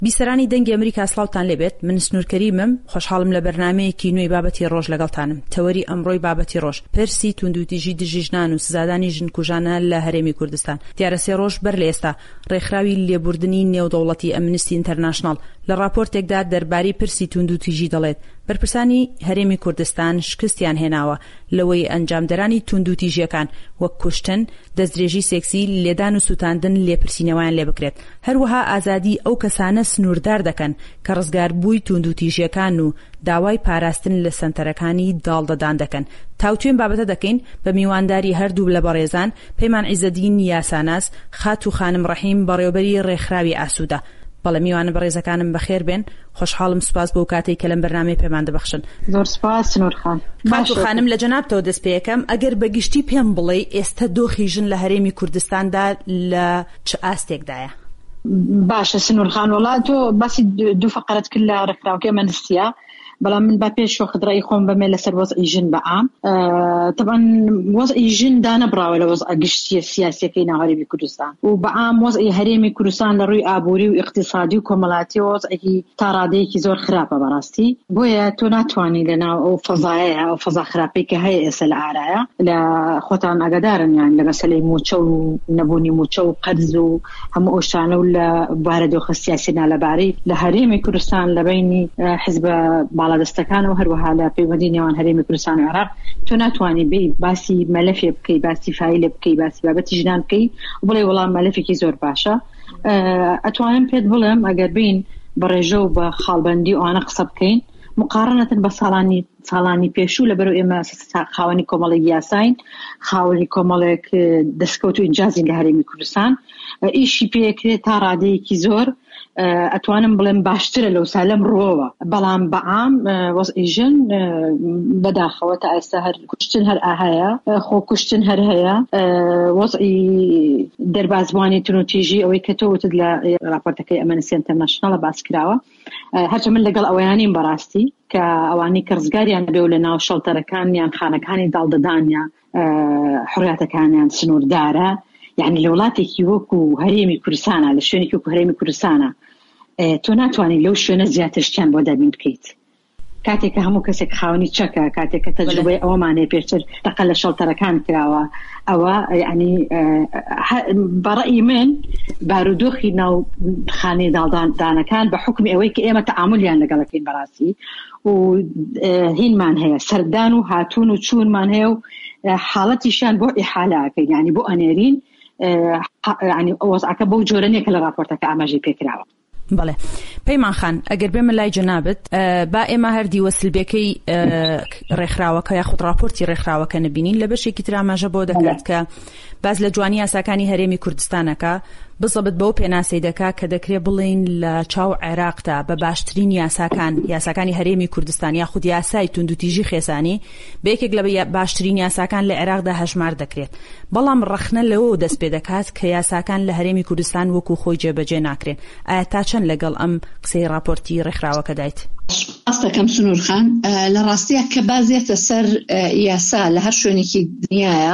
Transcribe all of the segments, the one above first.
بیسەرانی دەنگی ئەمریکا سڵاوتان لێبێت. من سنوورکەریمم، خۆشحاڵم لە بەرنامەیەکی نوێی بابەتی ڕۆژ لەگەڵتانم. تەوەری ئەمڕۆی بابەتی ڕۆژ پرسی توندوتیژی دژی ژنان و سزادانی ژنکوژانە لە هەرێمی کوردستان. دیارە سێ ڕۆژ بەر لە ئێستا ڕێکخراوی لێبوردنی نێودەوڵەتی ئەمنستی ئینتەرناشنڵ لە راپۆرتێکدا دەربارەی پرسی توندوتیژی دەڵێت بەرپرسانی هەرێمی کوردستان شکستیان هێناوە لەوەی ئەنجامدەرانی توندوتیژیەکان وەک کوشتن، دەستدرێژی سێکسی، لێدان و سوتاندن لێپرسینەوەیان لێ بکرێت. هەروەها ئازادی ئەو کەسانە سنووردار دەکەن کە ڕزگاربووی توندوتیژیەکان و داوای پاراستن لە سنتەرەکانی داڵدەدان دەکەن. تاوتوێن بابەتە دەکەین بە میوانداری هەردوو لە بەڕێزان پەیمان عیزەدین یاساناس، خات و خانم ڕەحیم بەڕێوەبەری ڕێکخراوی ئاسوودە. بەڵێ میوانە بەڕێزەکانم بەخێر بێن. خۆشحاڵم، سوپاس بۆ کاتێک کە لەم بەرنامەی پەیمان دەبەخشن. زۆر سوپاس سنوورخان. خات و خانم لە جەنابتەوە دەست پێ یەکەم، ئەگەر بەگشتی پێم بڵێ ئێستا دۆخی ژن لە هەرێمی کوردستاندا لە چ ئاستێکدایە؟ باشە سنوورخان، وڵات تۆ باسی دوو فقرەت کرد لە ڕێکخراوەکەی ئەمنستیە، بەڵام من با پێش خدڕایی خۆم بەمێ لەسەر وەزعی ژن بەعام. طبعا وەزعی ژن دانەبراوە لە وەزع گشتیە سیاسیەکەی ناوەڕێی کوردستان و بەعام وەزعی هەرێمی کوردستان لە ڕووی ئابووری و اقتصادی و کۆمەڵاتی وەزعی تا ڕادەیەکی زۆر خراپە بەڕاستی. بۆیە تۆ ناتوانانی لەناو ئەو فەزایە ئەو فەزا خراپەی کە هەیە ئێستا لە ئارایە لە خۆتان ئاگادارن، یان لە مەسەلەی موچە و نەبوونی موچە و قەرز و هەموو ئەو شانە و لە بارە دۆخە سیاسی نالەبارەی لە هەرێمی کوردستان لە بینی حیزبە دەستەکان و هەروەها لە پەیوەندی نێوان هەرێمی کوردستان و عێراق تۆ ناتوانانی بێ باسی مەلەفێ بکەی، باسی فایلێ بکەی، باسی بابەتی ژنان بکەی و بڵێ وەڵام مەلەفێکی زۆر باشە. ئەتوانم پێت بڵێم ئەگەر بین بە ڕێژە و بە خاڵبەندی ئەوانە قسە بکەین مقارنەتن بە ساڵانی پێشوو لەبەرەوە ئێمە خاوەنی کۆمەڵێک یاساین، خاوەنی کۆمەڵێک دەستکەوت و ئینجازین لە هەرێمی کوردستان، ئیشی پێکرێت تا ڕادەیەکی زۆر ئەتوانم بڵێم باشترە لەو سالەم ڕۆوە. بەڵام بەعام وەزعی ژن بەداخەوە تا ئێستا هەر کوشتن هەر ئاهەیە، خۆ کوشتن هەر هەیە، وەزعی دەربازبوانی توندوتیژی ئەوەی کە تۆ وتت لە راپۆرتەکەی ئەمنستی ئینتەرناشنڵە باس کراوە. هەرچە من لەگەڵ ئەوەیانیم بەڕاستی کە ئەوانەی کە ڕزگاریان بێ و لە ناو شەڵتەرەکان یان خانەکانی داڵدەدان یان حڕیاتەکانیان سنووردارە، یعنی لە وڵاتێکی وەکو هەرێمی کوردستانە، لە شوێنێکی وەکو هەرێمی کوردستانە تۆ ناتوانانی لەو شوێنە زیاتر شتیان بۆ دابین بکەیت. کاتێک کە هەموو کەسێک خاوەنی چەکە، کاتێک کە تەجروبەی ئەوەمانەیە پێشتر تەقە لە شەڵتەرەکان کراوە، ئەوە یعنی بەڕەئی من بارودۆخی ناو خانەی داڵدانەکان بە حکمی ئەوەی کە ئێمە تەعاملیان لەگەڵەکەین بەڕاستی و هینمان هەیە، سەردان و هاتوون و چوونمان هەیە و حاڵەتیشیان بۆ ئیحالاکەین، یعنی بۆ ئەنێرین، یعنی وەزعەکە بەو جۆرەنێک کە لە راپۆرتەکە ئاماژەی پێکراوە. بەڵێ پەیمان خان، ئەگەر بێمە لای جەنابەت با ئێمە هەردی وەسلبێکەی ڕێکخراوەکە یاخود راپۆرتی ڕێکخراوەکە نبینین لە بەشێکی تر ئاماژە بۆ دەکات کە باز لە جوانی یاساکانی هەرێمی کوردستانەکە بزەبت بەو پێناسەی دەکا کە دەکرێت بڵین لە چاو عێراقدا بە باشترین یاساکانی هەرێمی کوردستان یاخود یاسای توندوتیژی خێزانی بەیەکێک لە باشترین یاساکان لە عێراقدا هەژمار دەکرێت. بەڵام ڕەخنە لەوە دەست پێ دەکات کە یاساکان لە هەرێمی کوردستان وەکو خۆی جێبەجێ ناکرێن. ئایا تا چەند لەگەڵ ئەم قسەی راپۆرتی ڕێکخراوەکە دایت؟ ئەستەکەم سنوورخان، لە ڕاستیە کە بازێتە سەر یاسا لە هەر شوێنێکی دنیاە،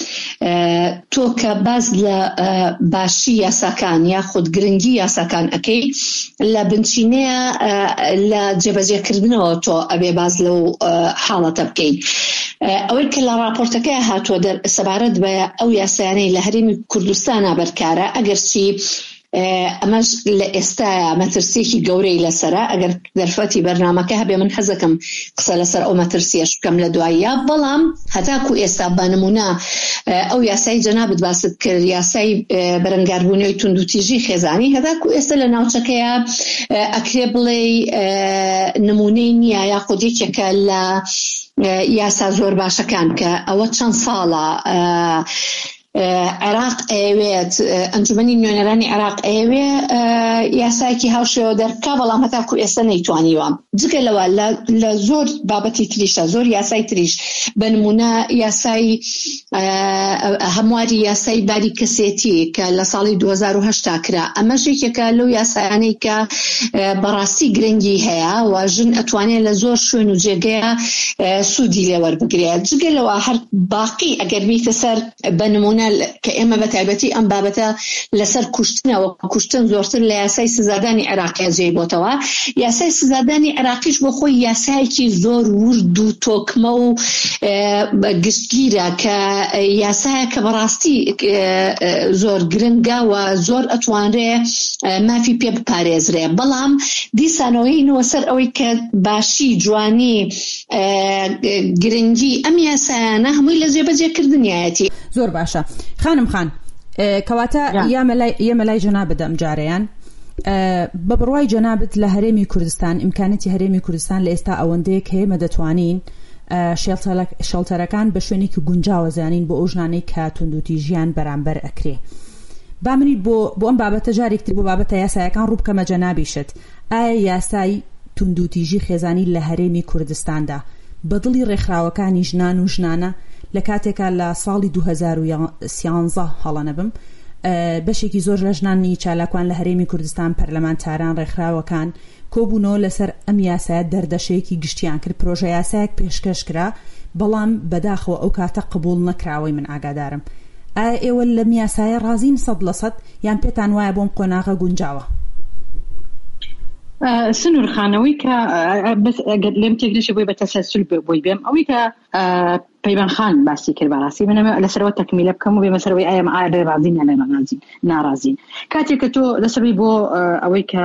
تۆ کە باز لە باشی یاساکان یاخود گرنگی یاساکان ئەەکەی لە بنچینەیە لە جێبەجێکردنەوە تۆ ئەبێ باز لەو حاڵەتە بکەین. ئەوەی کە لە راپۆرتەکە هاتووە سەبارەت بە ئەو یاسایانەی لە هەرێمی کوردستانە بەرکارە، ئەگەر چی ئەمەش لە ئێستاە مەترسیەکی گەورەی لەسرە، ئەگەر دەرفەتی بەرنامەکە هەبێ من حەزەکەم قسە لەسەر ئەو مەترسیەش بکەم لە دواییە. بەڵام هەتاکو ئێستا بە نمونە ئەو یاسای جەنابەت باست کرد، یاسای بەرەنگاربوونەوەی توندوتیژی خێزانی، هەتاکو ئێستا لە ناوچەکەیە ئەکرێ بڵێ نمونەی نییە یاخود یەکێکە لە یاسا زۆر باشەکان کە ئەوە چەند ساڵە عێراق ئەوێت، ئەنجومەنی نوێنەرانی عێراق ئەوێ یاسایکی هاوشێوە دەرکا، بەڵام هەتاکو ئێستا نەیتوانیوە. جگە لەوە لە زۆر بابەتی تریشە، زۆر یاسای تریش، بە نمونە یاسای هەمواری یاسای باری کەسێتی کە لە ساڵی 2008 کرا، ئەمەش یەکێکە لەو یاسایانەی کە بەڕاستی گرنگی هەیە و ژن ئەتوانێت لە زۆر شوێن و جێگەیە سوودی لێوەربگرێت. جگە لەوە هەر باقی ئەگەر بیتە سەر بە نمونە كإما بتعبتي أم بابتا لسر كشتنا وكشتن زورتر لياساي سزاداني عراقي جيبوتوا ياساي سزاداني عراقيش بخوي ياساي كي زور وردو توكمو قشتيرا كياساي كبراستي زور گرنگا وزور أتوانري ما في بيب باريزري بلام دي سانوين وسر أوي كباشي جواني گرنگی ئەم یاسایانە هەمووی لە جێبەجێکردنیایەتی. زۆر باشە خانم خان کەواتە ئێمە لای جەنابەت ئەم جارەیان بە بڕوای جەنابەت لە هەرێمی کوردستان ئیمکانەتی هەرێمی کوردستان لە ئێستا ئەوەندەیە کە ئێمە دەتوانین شێڵتەرەکان بە شوێنێکی گونجاوە زانین بۆ ئەو ژنانەی کە توندوتیژیان بەرامبەر ئەکرێ. با منیت بۆ ئەم بابەتە جارێکتر بۆ بابەتە یاسایەکان ڕوو بکەمە جەنابیشت. ئایا یاسای توندوتیژی خێزانی لە هەرێمی کوردستاندا بەدڵی ڕێکخراوەکانی ژنان و ژنانە لە کاتێکا لە ساڵی 2013 هەڵە نەبم بەشێکی زۆر لە ژنانی چالاکوان لە هەرێمی کوردستان پەرلەمانتاران ڕێکخراوەکان کۆبوونەوە لەسەر ئەم یاسایە دەردەشەیەکی گشتیان کرد پرۆژە یاسایەک پێشکەش کرا بەڵام بەداخەوە ئەو کاتە قبول نەکراوەی من ئاگادارم. ئایا ئێوە لەم یاسایە ڕازین 100% یان پێتان وایە بۆم قۆناغە گونجاوە؟ سنوور خانەوەی کە لێم تێگرێکی بۆی بە تەسەلسل بۆی بێم ئەوەی کە پەیمان خان باسی کرد بەڕاستی منە لەسەرەوە تەکمیلە بکەم و بێمە سەرەوەی ئایا ئایا ڕازین یان ناڕازین. کاتێک کە تۆ لەسەری بۆ ئەوەی کە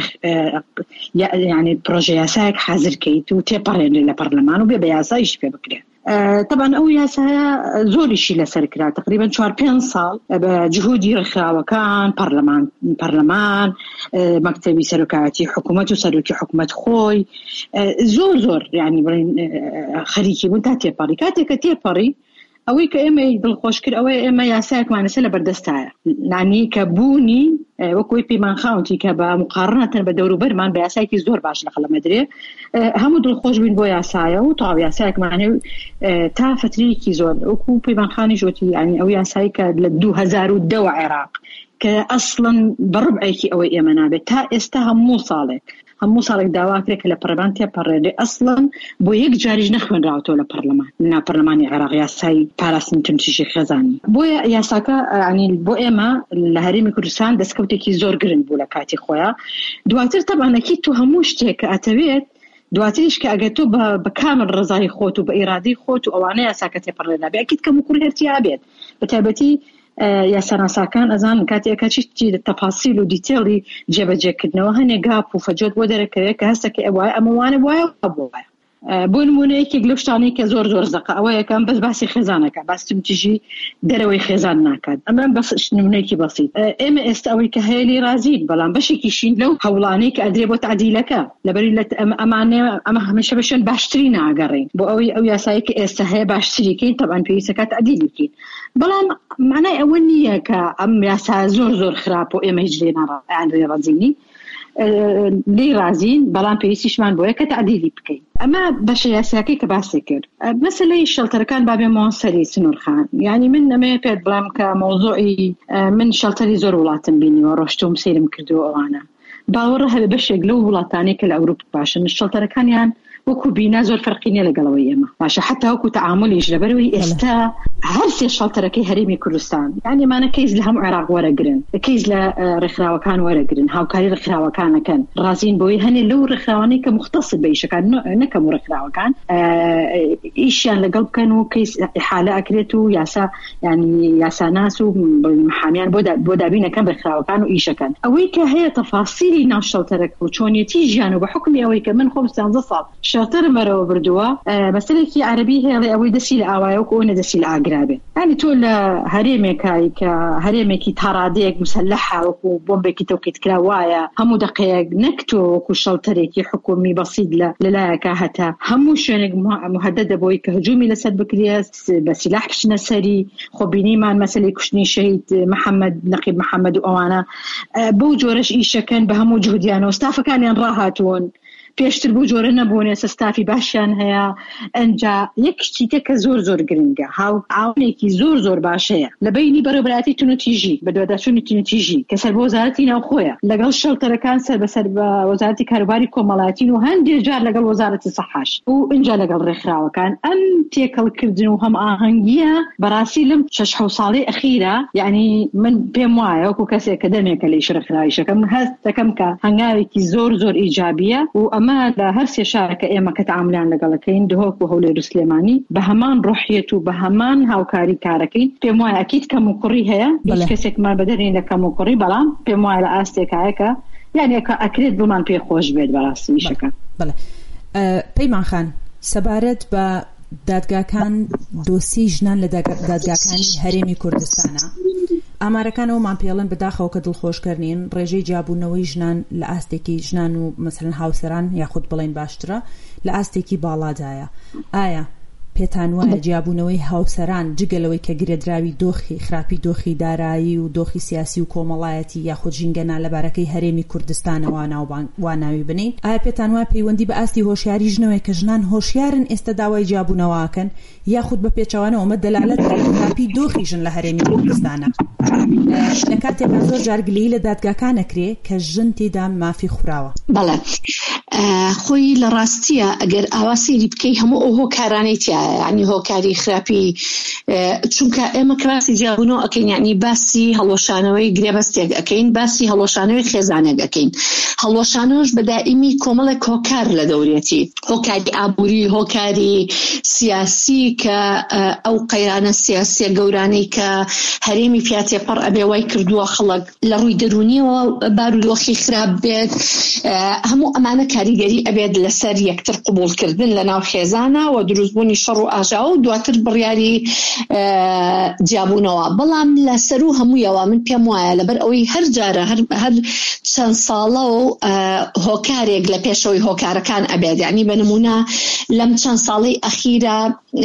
یعنی پرۆژە یاسایەک حازرکەیت و تێپەڕێنێ لە پەرلەمان و بێ بە یاساییش پێ بکرێت. طبعا ئەو یاسایە زۆریشی لەسەر کرا تقریبا 4-5 ساڵ بە جهودی ڕێکخراوەکان پەرلەمان مەکتەبی سەرۆکایەتی حکوومەت و سەرۆکی حکوومەت خۆی زۆر یعنی خەریکی بوون تا تێپەڕی. کاتێک کە تێپەڕی ئەوەی کە ئێمە دڵخۆش کرد ئەوەی ئێمە یاسایەکمانەسە لە بەردەستایە نانی کە بوونی وەکوی پەیمان خاونتی کە بە مقارنەتەن بە دەوروبەرمان بە یاسایەکی زۆر باش لە قەڵەمەدرێ هەموو دڵخۆش بووین بۆ یاسایە و تاو یاسایەکمانێ تا فترەیەکی زۆر وەکو پەیمان خانی ژۆتی یعنی ئەو یاسایی کە لە 2010 عێراق کە ئەسڵن بەڕبعێکی ئەوەی ئێمە نابێت تا ئێستا هەموو ساڵێک داواکرێت کە لە پەرلەمان تێپەڕێنێ ئەسڵن بۆ یەک جاریش نەخوێنراوەتەوە لە پەرلەمان ناو پەرلەمانی عێراق یاسای پاراستنی توندوتیژی خێزانی. بۆیە یاساکە ینی بۆ ئێمە لە هەرێمی کوردستان دەستکەوتێکی زۆر گرنگ بوو لە کاتی خۆیان. دواتر تەبانەکی تو هەموو شتێک کە ئەتەوێت دواتریش کە ئەگەر تۆ بە کامل ڕزای خۆت و بە ئیرادەی خۆت و ئەوانە یاساکە تێپەڕێنە بێ ئەکید کەم و کوور هەرتیا بێت بە تایبەتی یاساناساکان ئەزان کاتێکە چی تەفاسیل و دیتێڵی جێبەجێکردنەوە هەنێ گاپ و فەجۆت بۆ دەرەکەوێت کە هەستەکە ئەوە ئەمەوانە وایە بۆە بۆ نمونەیەکێک لەو شتانەی کە زۆر زەقە ئەوە یەکەم بەس باسی خێزانەکە باسی توندوتیژی دەرەوەی خێزان ناکات. ئەمە بەس نمونەیەکی بەسیط. ئێمە ئێستا ئەوەی کە هەیە رازین بەڵام بەشێکیشین لەو هەوڵانەی کە ئەدرێ بۆ تعدیلەکە لەبەری ئەمە هەمیشە بەشێن باشتری ناگەڕین بۆ ئەوەی ئەو یاسایی کە ئێستا هەیە باشتریکەین تەبان پێویستەکە تعدیل بکەین. بەڵام معنای ئەوە نییە کە ئەم یاسا زۆر خراپ و ئێمە هیچ لێ ناڕازینی لێ رازین بەڵام پێویستیشمان بۆیە کە تعدیلی بکەین. ئەمە بەشە یاساکەی کە باسی کرد مەسەلەی شەڵتەرەکان بابێمەوە سەری سنوور خان یعنی من ئەمەیە پێت بڵام کە مۆزوعی من شەڵتەری زۆر وڵاتم بینیوە ڕۆشتوم سیرم کردو ئەوانە باوەڕە هەبێ بەشێک لەو وڵاتانەی کە لە ئەوروپا باشن شەڵتەرەکانیان وەکو بینا زۆر فەرقینە لەگەڵەوەی ئێمە باشە حتا وەکو تەعاملیش لەبەرەوەی ئێستا هەر سێ شەڵتەرەکەی هەرێمی کوردستان یعنی مانە کەیس لە هەموو عێراق وەرەگرن کەیس لە ڕێکخراوەکان وەرەگرن هاوکاری ڕێکخراوەکانەکەن ڕازین بۆی هەنێ لەو ڕێکخراوانەی کە مختص بە ئیشەکان نەکەم و ڕێکخراوەکان ئیشیان لەگەڵ بکەن و کەیس ئیحالە ئەکرێت و یاسا ینی یاساناس و محامیان بۆ دابینەکەن ڕێکخراوەکان و ئیشەکان ئەوەی کە هەیە تەفاسیلی ناو شەڵتەرەکە و چۆنیەتی ژیان و بە حکمی ئەوەی کە من خۆم 13 ساڵ شەڵتەر مەرەوە بردووە مەسەلێکی عەربی هەیە ئەوەی دەسی لە ئاوایە و کۆنە دەسی لە ئاگرابێ ینی تۆ لە هەرێمێکایی کە هەرێمێکی تاڕادەیەک مسلحە وەکو بۆمبێکی تۆقیت کرا وایە هەموو دقەیەک نەکتۆ وەکو شەڵتەرێکی حکومی بەسیط لەلایەکە هەتا هەموو شوێنێک مهددە بۆی کە هجومی لەسەر بکرێت بە سیلاح بچنە سەری خۆبینیمان مەسەلەی کوشتنی شەهید محەممەد نەقیب محەممەد و ئەوانە بەو جۆرەش ئیشەکەن بە هەموو جهودیانەوە ستافەکانیان ڕاهاتوون پێشتر بوو جۆرە نەبوونێ سستافی باشیان هەیە ئەنجا یەک شتێکە کە زۆر گرنگە عاونێکی زۆر باشەیە لە بینی بەڕێوەبەرایەتی تونوتیژی بەدواداچوونی تونوتیژی کە سەر بۆ وەزارەتی ناوخۆیە لەگەڵ شەڵتەرەکان سەر بەسەر بە وەزارەتی کاروباری کۆمەڵایەتی و هەندێک جار لەگەڵ وەزارەتی سەحاش و اینجا لەگەڵ ڕێکخراوەکان ئەم تێکەڵکردن و هەم ئاهەنگیە بەڕاستی لەم 6 ساڵی ئەخیرە یعنی من پێم وایە وەکو کەسێک کە دەمێکە لە شڕێکخراویشەکەم هەست دەکەم کە هەنگاوێکی زۆر ئیجابیە و ئەمە لە هەر سێ شارەکە ئێمە کە تەعاملیان لەگەڵەکەین دهۆک و هەولێر و سلێمانی بە هەمان ڕۆحیەت و بە هەمان هاوکاری کارەکەین پێم وایە ئەکید کەم و کوڕی هەیە هیچ کەسێکمان بەدەرین لە کەم و کوڕی بەڵام پێم وایە لە ئاستێکایەکە یعنی ئەکرێت بمان پێ خۆش بێت بەڕاستی میشەکە. بەڵێ پەیمان خان سەبارەت بە دادگاکان دۆسی ژنان لە دادگاکانی هەرێمی کوردستانە ئامارەکانەوەمان پێڵن بەداخەوە کە دڵخۆشکردنین ڕێژەی جیابوونەوەی ژنان لە ئاستێکی ژنان و مەسەرەن هاوسەران یاخود بڵێن باشترە لە ئاستێکی باڵادایە. ئایا پێتان وایە جیابوونەوەی هاوسەران جگەلەوەی کە گرێدراوی دۆخی خراپی دۆخی دارایی و دۆخی سیاسی و کۆمەڵایەتی یاخود ژینگەنا لەبارەکەی هەرێمی کوردستانەوە واناوی بنین ئایا پێتان وایە پەیوەندی بە ئاستی هۆشیاری ژنەوەی کە ژنان هۆشیارن ئێستا داوای جیابوونەوەکەن یاخود بە پێچەوانەوە ئەمە دەلالەت خراپی دۆخی ژن لە هەرێمی کوردستانە لە کاتێکا زۆر جارگلی لە دادگاکان ئەکرێ کە ژن تێدا مافی خوراوە. بەڵێ خۆی لە ڕاستیە ئەگەر ئاواسێری بکەی هەموو ئەو هۆکارانەی تایە ینی هۆکاری خراپی چونکە ئێمە کراسی جیابوونەوە ئەکەین یعنی باسی هەڵۆشانەوەی گرێبەستێک ئەکەین باسی هەڵۆشانەوەی خێزانێک ئەکەین هەڵۆشانەوەش بەدائیمی کۆمەڵێک هۆکار لە دەورێتی هۆکاری ئابووری هۆکاری سیاسی کە ئەو قەیرانە سیاسیە گەورانەی کە هەرێمی پیاتێ پڕ ئەبێ وای کردووە خەڵک لە ڕووی دەرونیەوە بارودۆخی خراپ بێت هەموو ئەمانە کاریگەری ئەبێت لەسەر یەکتر قبولکردن لە ناو خێزانە و دروستبوونی شەڕ و ئاژاوە و دواتر بڕیاری جیابوونەوە بەڵام لەسەر و هەموویەوە من پێم وایە لەبەر ئەوەی هەر جارە هەر چەند ساڵە و هۆکارێک لە پێشەوەی هۆکارەکان ئەبێت یعنی بە نمونە لەم چەند ساڵی ئەخیرە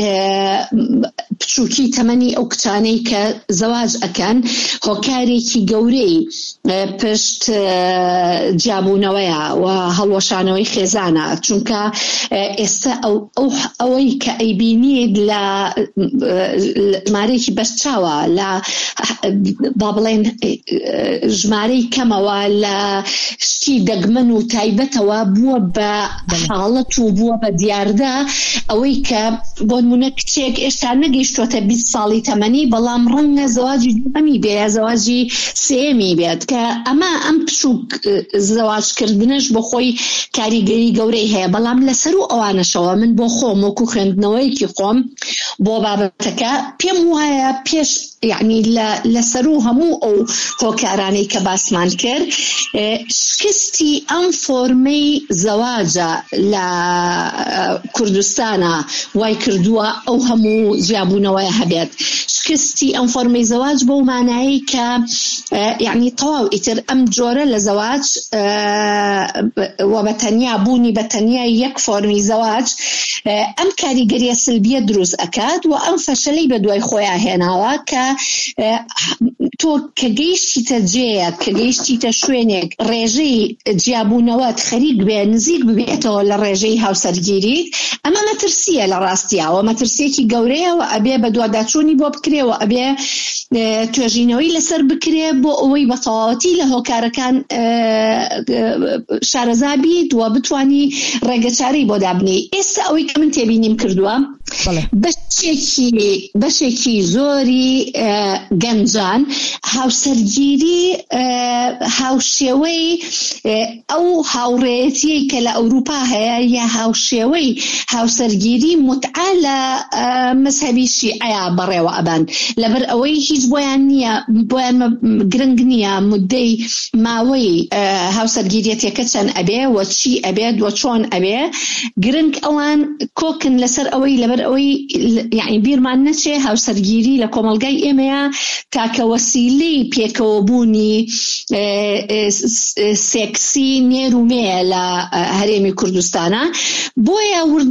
بچووکی تەمەنی ئەو کچانەی کە زەواج ئەکەن هۆکارێکی گەورەی پشت جیابوونەوەیە و هەڵوەشانەوەی خێزانە چونکە ئێستا ئەوەی کە ئەیبینیت لە ژمارەیەکی بەرچاوە لە با بڵێن ژمارەی کەمەوە لە شتی دەگمەن و تایبەتەوە بووە بە حاڵەت و بووە بە دیاردا ئەوەی کە بۆ نمونە کچێک ئێستا نەگەیشتووەتە 20 ساڵی تەمەنی بەڵام ڕەنگە زەواجی دووەمی بێ یا زەواجی سێمی بێت کە ئەمە ئەم پچووک زەواجکردنش بۆ خۆی کاریگەری گەورەی هەیە بەڵام لەسەر و ئەوانەشەوە من بۆ خۆم وەکو خوێندنەوەیەکی خۆم بۆ بابەتەکە پێم وایە پێش یعنی لەسەر و هەموو ئەو هۆکارانەی کە باسمان کرد شکستی ئەم فۆرمەی زەواجە لە کوردستانە وای کردووە ئەو هەموو جیابوونەوەی هەبێت شکستی ئەم فۆرمەی زەواج بۆ مانایی کە یعنی تەواو ئیتر ئەم جۆرە لە زەواج و بەتەنیا بوونی بەتەنیا یەک فۆرمی زەواج ئەم کاریگەریە سلبیە دروست ئەکات و ئەم فەشەلەی بە دوای خۆیان هێناوە کە تۆ کە گەیشتیتە جێیەک کە گەیشتیتە شوێنێک ڕێژەی جیابوونەوەت خەریک بێ نزیک ببێتەوە لە ڕێژەی هاوسەرگیریت ئەمە مەترسیە لە ڕاستیاوە مەترسیەکی گەورەیەوە ئەبێ بە دوواداچوونی بۆ بکرێەوە ئەبێ توێژینەوەی لەسەر بکرێ بۆ ئەوەی بە تەواوەتی لە هۆکارەکان شارەزابیت و بتوانی ڕێگەچارەی بۆ دابنی ئێستا ئەوەی کە من تێبینیم کردووە بەشێکی زۆری گەنجان هاوسەرگیری هاوشێوەی ئەو هاوڕێیەتی کە لە ئەوروپا هەیە یا هاوشێوەی هاوسەرگیری متعە لە مەذهەبی شیعەیە بەڕێوە ئەبان لەبەر ئەوەی هیچ بۆیان نییە بۆیان گرنگ نییە مدەی ماوەی هاوسەرگیریەتێکە چەند ئەبێ و چی ئەبێت و چۆن ئەبێ گرنگ ئەوان کۆکن لەسەر ئەوەی لەبەر ئەوەی یعنی بیرمان نەچێ هاوسەرگیری لە کۆمەلگای ئێمەیە تاکە وەسیلەی پێکەوە بوونی سێکسی نێرومەیە لە هەرێمی کوردستانە بۆیە وردە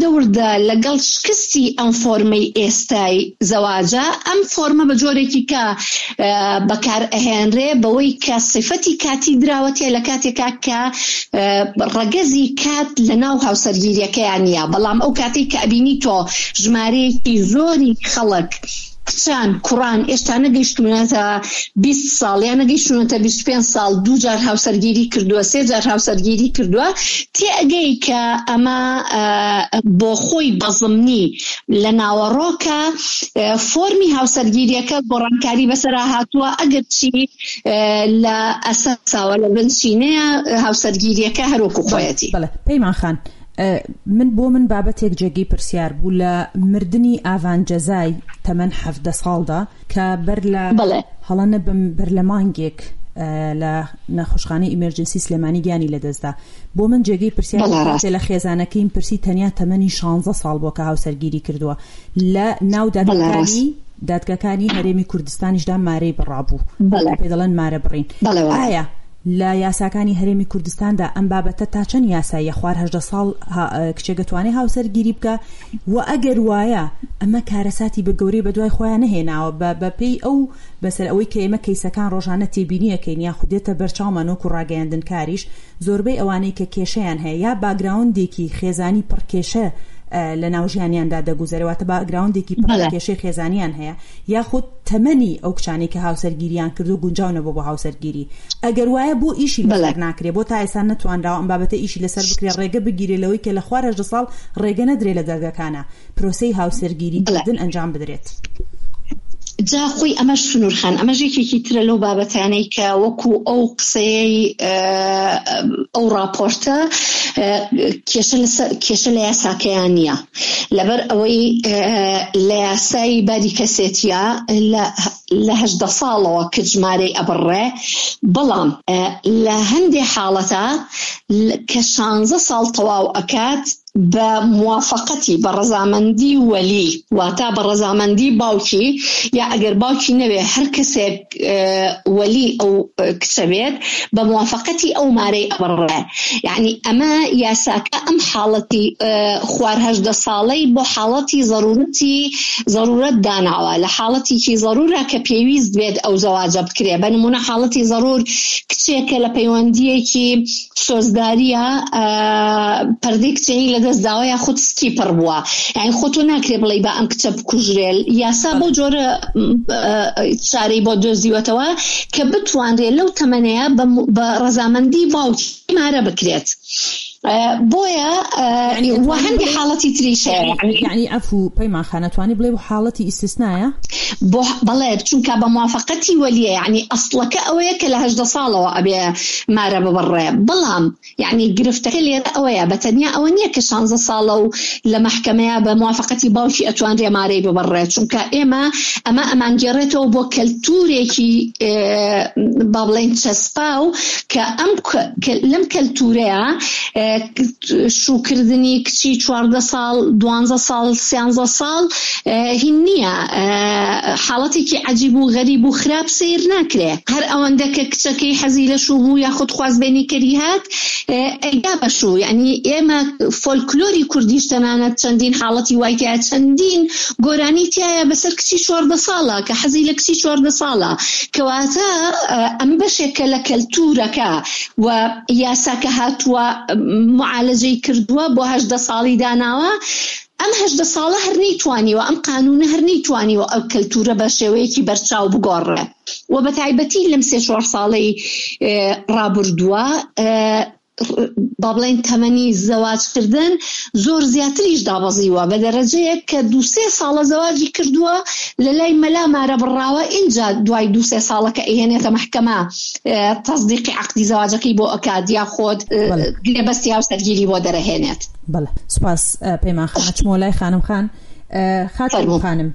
لەگەڵ شکستی ئەم فۆرمەی ئێستای زەواجە ئەم فۆرمە بە جۆرێکی کە بەکار ئەهێنرێ بەوەی کە صفەتی کاتی دراوەتێ لە کاتێکا کە ڕەگەزی کات لە ناو هاوسەرگیریەکەیان نیە، بەڵام ئەو کاتێک کە ئەبینی تۆ ژمارەیەکی زۆری خەڵک کچان کوڕان ئێستا نەگەیشتونەتە 20 ساڵ یان نەگەیشتونەتە 25 ساڵ 2 جار هاوسەرگیری کردووە 3 جار هاوسەرگیری کردووە، تێئەگەی کە ئەمە بۆ خۆی بەزمنی لە ناوەڕۆکە فۆرمی هاوسەرگیریەکە گۆڕانکاری بەسەرا هاتووە ئەگەر چی لە ئەساساوە لە بنچینەیە هاوسەرگیریەکە هەروەکو خۆیەتی. بەڵێ پەیمان خان، من بابەتێک جێگەی پرسیار بوو لە مردنی ئاڤان جەزای تەمەن 17 ساڵدا کە بەر لە هەڵەنە بەر لە مانگێک لە نەخۆشخانەی ئیمەرجنسی سلێمانی گیانی لەدەستدا. بۆ من جێگەی پرسیار لە خێزانەکەیم پرسی تەنیا تەمەنی 16 ساڵ بۆ کە هاوسەرگیری کردووە لە ناو دادگاکانی هەرێمی کوردستانیشدا مارەی بڕابوو، پێ دەڵێن مارە بڕین. ئایا لە یاساکانی هەرێمی کوردستاندا ئەم بابەتە تا چەند یاساییە خوار 18 ساڵ کچێک دەتوانێت هاوسەرگیری بکە؟ و ئەگەر وایە ئەمە کارەساتی بە گەورەی بە دوای خۆیان نەهێناوە بەپێی ئەو بەسەر ئەوەی کە ئێمە کەیسەکان ڕۆژانە تێبینیەکەین یا خودێتە بەرچاومانۆک و ڕاگەیاندن کاریش، زۆربەی ئەوانەی کە کێشەیان هەیە یا باگراوندێکی خێزانی پڕکێشە لە ناوژیانیاندا دەگوزارێتە باگراوندێکی پڕکێشەی خێزانیان هەیە، یاخود تەمەنی ئەو کچانی کە هاوسەرگیریان کردو گونجاو نەبوو بۆ هاوسەرگیری. ئەگەر وایە بۆ ئیشی لەسەر ناکرێ، بۆ تا ئێستا نەتوانراوە ئەم بابەتە ئیشی لەسەر بکرێ، ڕێگە بگیرێ لەوەی کە لە خوار 18 ساڵ ڕێگە نەدرێ لە دەرگەکانە پرۆسەی هاوسەرگیری کردن ئەنجام بدرێت. جا خۆی ئەمەش سنوورخان ئەمە ژێکێکی ترە لەو بابەتانەی کە وەکو ئەو قسەی ئەو راپۆرتە کێشە لە یاساکەیان نییە، لەبەر ئەوەی لە یاسای بادی کەسێتیە لە 18 ساڵەوە کرد ژمارەی ئەبڕێ، بەڵام لە هەندێک حاڵەتە کە 16 ساڵ تەواو ئەکات بە موافقەتی بە ڕەزامەندی وەلی، واتە بە ڕەزامەندی باوکی، یا ئەگەر باوکی نەوێ هەر کەسێک وەلی ئەو کچە بێت بە موافقەتی ئەو مارەی ئەبڕێ. یعنی ئەمە یاساکە ئەم حاڵەتی خوار 18 ساڵەی بۆ حاڵەتی ضرورەت داناوە، لە حاڵەتێکی ضرورە کە پێویست بێت ئەو زەواجە بکرێ. بە نمونە حاڵەتی ضرور کچێکە لە پەیوەندیەکی سۆزداریە پەردەی کچێنی لەدەست داوە یا خود سکیپەر بووە، یعنی خۆتۆ ناکرێ بڵێ بە ئەم کچە بکوژرێ. یاسا بۆ جۆرە چارەی بۆ دۆزیوەتەوە کە بتوانرێ لەو تەمەنەیە بە ڕەزامەندی باوکی مارە بکرێت. بۆیە وە هەندی حاڵەتی تریشە، یعنی ئەفو پەیمان خانەتوانی بڵێ بۆ حاڵەتی ئیستثنایە بەڵێ چونکە بە موافقەتی وەلیە، یعنی ئەسڵەکە ئەوەیە کە لە 18 ساڵەوە ئەبێ مارە ببڕێ، بەڵام یعنی گرفتەکە لێرە ئەوەیە بەتەنیا ئەوە نییە کە 16 ساڵە و لە محکەمەیە بە موافقەتی باوکی ئەتوانرێ مارەی ببڕێ، چونکە ئەمە ئەمانگێڕێتەوە بۆ کەلتورێکی با بڵێن چەسپاو کە لەم کەلتورەیە شوکردنی کچی 14 ساڵ 12 ساڵ 13 ساڵ هین نییە، حاڵەتێکی عجیب و غەریب و خراپ سیر ناکرێ. هەر ئەوەندە کە کچەکەی حەزی لە شوو بوو یاخود خوازبێنی کەری هات ئەیدا بەشوو. یعنی ئێمە فۆلکلۆری کوردیش تەنانەت چەندین حاڵەتی وایتیە، چەندین گۆرانی تایە بەسەر کچی 14 ساڵە کە حەزی لە کچی 14 ساڵە، کەواتە ئەم بەشێکە لە کەلتورەکە و یاساکە هاتووە معالەجەی کردووە بۆ 18 ساڵی داناوە. ئەم 18 ساڵە هەر نەیتوانیوە، ئەم قانونە هەر نەیتوانیوە ئەو کەلتورە بە شێوەیەکی بەرچاو بگۆڕێ. و بە تایبەتی لەم 3-4 ساڵەی ڕابردووە با بڵێن تەمەنی زەواجکردن زۆر زیاتریش دابەزیوە، بە دەرەجەیەک کە 2-3 ساڵە زەواجی کردووە لە لای مەلا مارە بڕاوە، اینجا دوای 2-3 ساڵەکە ئەهێنێتە محکەمە تەصدیقی عەقدی زەواجەکەی بۆ ئەکات یا خۆت گرێبەستی هاوسەرگیری بۆ دەرەهێنێت. بەڵێ سوپاس پەیمان خان. چمۆ لای خانم خان. خاتم خانم،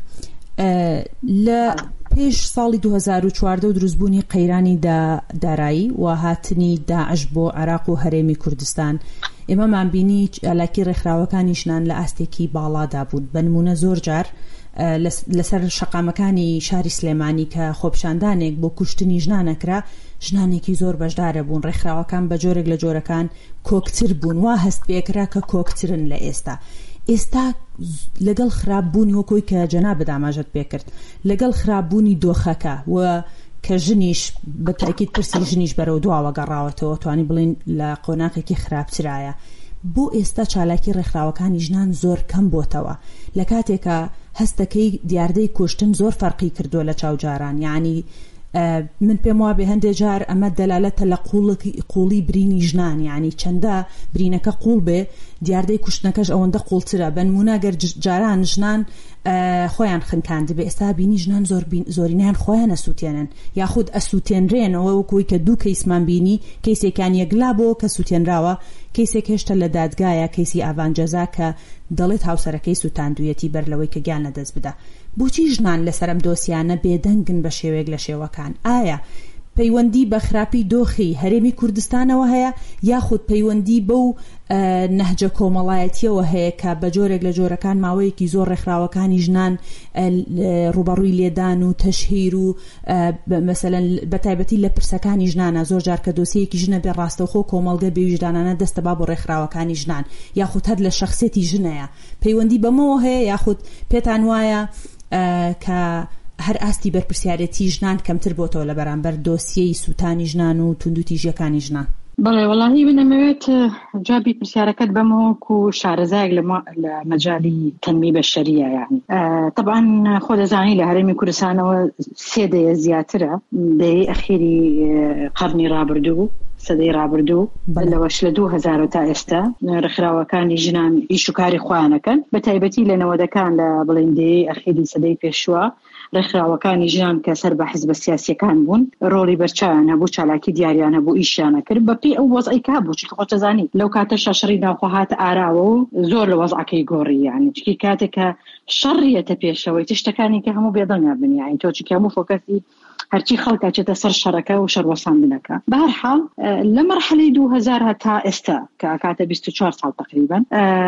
لە پێش ساڵی 2014 و دروستبوونی قەیرانی دارایی و هاتنی داعش بۆ عێراق و هەرێمی کوردستان، ئێمەمان بینی ئەلاکی ڕێکخراوەکانیشنان لە ئاستێکی باڵادا بوون. بە نمونە زۆر جار لەسەر شەقامەکانی شاری سلێمانی کە خۆپشاندانێک بۆ کوشتنی ژنانەکرا، ژنانێکی زۆر بەشدارە بوون. ڕێکخراوەکان بە جۆرێک لە جۆرەکان کۆکتر بوون، وا هەست پێکرا کە کۆکترن لە ئێستا. ئێستا لەگەڵ خراپبوونی وەکۆی کە جەناب داماژەت پێکرد لەگەڵ خراپبوونی دۆخەکە و کە ژنیش بە تاکید پرسی ژنیش بەرەو دواوە گەڕاوەتەوە توانی بڵین لە قۆناقێکی خراپترایە بۆ ئێستا چالاکی ڕێکخراوەکانی ژنان زۆر کەم بۆتەوە لە کاتێکە هەستەکەی دیاردەی کوشتن زۆر فەرقی کردووە لە چاوجاران یعنی من پێم وابێ هەندێک جار ئەمە دەلالەتە لە قوڵی برینی ژنان یعنی چەندە برینەکە قوڵ بێ دیاردەی کوشتنەکەش ئەوەندە قوڵترە بە نمونە گەر جاران ژنان خۆیان خنکاند بێ ئێستا بینی ژنان زۆرینیان خۆیان ئەسووتێنن یاخود ئەسووتێنرێنەوە وەکوی کە دوو کەیسمان بینی کەیسێکان یەکلا بۆ کە سووتێنراوە کەیسێک هێشتا لە دادگایە کەیسی ئاڤانجەزا کە دەڵێت هاوسەرەکەی سووتاندوویەتی بەر لەوەی کە گیان لەدەست بدە بۆچی ژنان لەسەرم دۆسیانە بێدەنگن بە شێوەیەک لە شێوەکان ئایا پەیوەندی بە خراپی دۆخی هەرێمی کوردستانەوە هەیە یاخود پەیوەندی بەو نەهجە کۆمەڵایەتیەوە هەیە کە بە جۆرێک لە جۆرەکان ماوەیەکی زۆر ڕێکخراوەکانی ژنان ڕوبەڕووی لێدان و تەشهیر و مەسەلەن بەتایبەتی لە پرسەکانی ژنانە زۆر جار کە دۆسیەکی ژنە بێ ڕاستەوخۆ کۆمەڵگە بێ ویژدانانە دەستە با بۆ ڕێکخراوەکانی ژنان یاخود هەر لە شەخسێتی ژنەیە پەیوەندی بەمەوە هەیە یاخود پێتان وایە کە هەر ئاستی بەرپرسیارەتی ژنان کەمتر بۆتەوە لە بەرامبەر دۆسیەی سووتانی ژنان و توندوتیژیەکانی ژنان بەڵێ وەڵاهی بنەمەوێت جوابی پرسیارەکەت بەمەوەکو شارەزایەک لە مەجالی تەنمی بەشەریە یعنی طبعا خۆ دەزانی لە هەرێمی کوردستانەوە 3 دەیە زیاترە دەیەی ئەخیری قەرنی ڕابردوو سەدەی ڕابردوو لەوەش لە 2000 تا ئێستا ڕێکخراوەکانی ژنان ئیش و کاری خۆیانەکەن بە تایبەتی لە 90ەکان لە بڵێندەیەی ئەخیری سەدەی پێشووە ڕێکخراوەکانی ژیان کە سەر بە حیزبە سیاسیەکان بوون ڕۆڵی بەرچاویان هەبوو چالاکی دیاریان هەبوو ئیشیانە کرد بەپێی ئەو وەزعی کە هەبوو چکە خۆت دەزانی لەو کاتە شەشەڕی ناوخۆ هاتە ئاراوە و زۆر لە وەزعەکەی گۆڕی یعنی چکی کاتێک کە شەڕیەتە پێشەوەی تشتەکانی کە هەموو بێدەنگا بن یعنی تۆ چکی هەموو فۆکەسی هەرچی خەڵکە چێتە سەر شەڕەکە و شەڕوەساندنەکە بە هەر حاڵ لە مەرحەلەی 2000 تا ئێستا کە کاتە 24 ساڵ تقریبا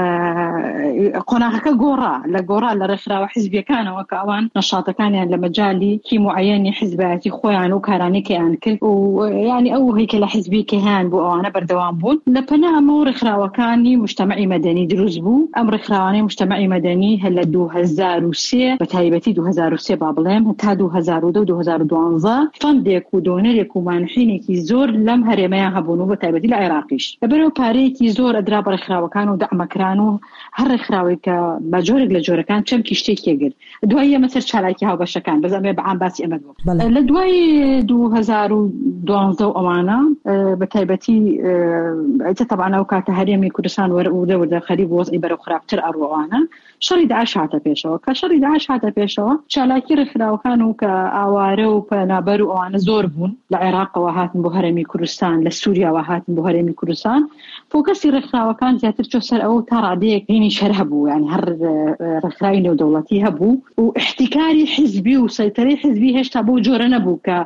قۆناغەکە گۆڕا لە ڕێکخراوە حیزبیەکانەوە کە ئەوان نەشاتەکانیان لە مەجالی کی معەیەنی حیزبەتی خۆیان و کارانێکیان کرد و یعنی ئەو هەیکە لە حیزبیەکە هیان بوو ئەوانە بەردەوام بوون لە پەنا ئەمە ڕێکخراوەکانی مجتەمەعی مەدەنی دروست بوو ئەم ڕێکخراوانەی مجتەمەعی مەدەنی هە لە 2003 بە تایبەتی 2003 با بڵێم تا 2002 2012 فەندێک و دۆنەرێک و مانحینێکی زۆر لەم هەرێمەیان هەبوون و بە تایبەتی لە عێراقیش لەبەرەوە پارەیەکی زۆر ئەدرا بە ڕێکخراوەکان و دەعمەکران و هەر ڕێکخراوێک کە بە جۆرێک لە جۆرەکان چەمکی شتێکی گرت دوای ئەمە سەر چالاکی هاوبەشەکان بەزەمێ بەعام باسی ئەمە بوو لە دوای 2012 ئەوانە بە تایبەتی تەبعاً ئەو کاتە هەرێمی کوردستان وەرە خەریب وەزعی بەرەو خراپتر ئەڕۆوانە شەڕی داعش هاتە پێشەوە کە شەڕی داعش هاتە پێشەوە چالاکی ڕێکخراوەکان و کە ئاوارە و پەنابەر و ئەوانە زۆر بوون لە عێراقەوە هاتن بۆ هەرێمی کوردستان لە سووریاوە هاتن بۆ هەرێمی کوردستان فۆکەسی ڕێکخراوەکان زیاتر چۆ سەر ئەو تا ڕادەیەک هینی شەر هەبوو یعنی هەر ڕێکخراوی نێودەوڵەتی هەبوو و احتیکاری حیزبی و سەیطرەی حیزبی هێشتا بۆ جۆرە نەبوو کە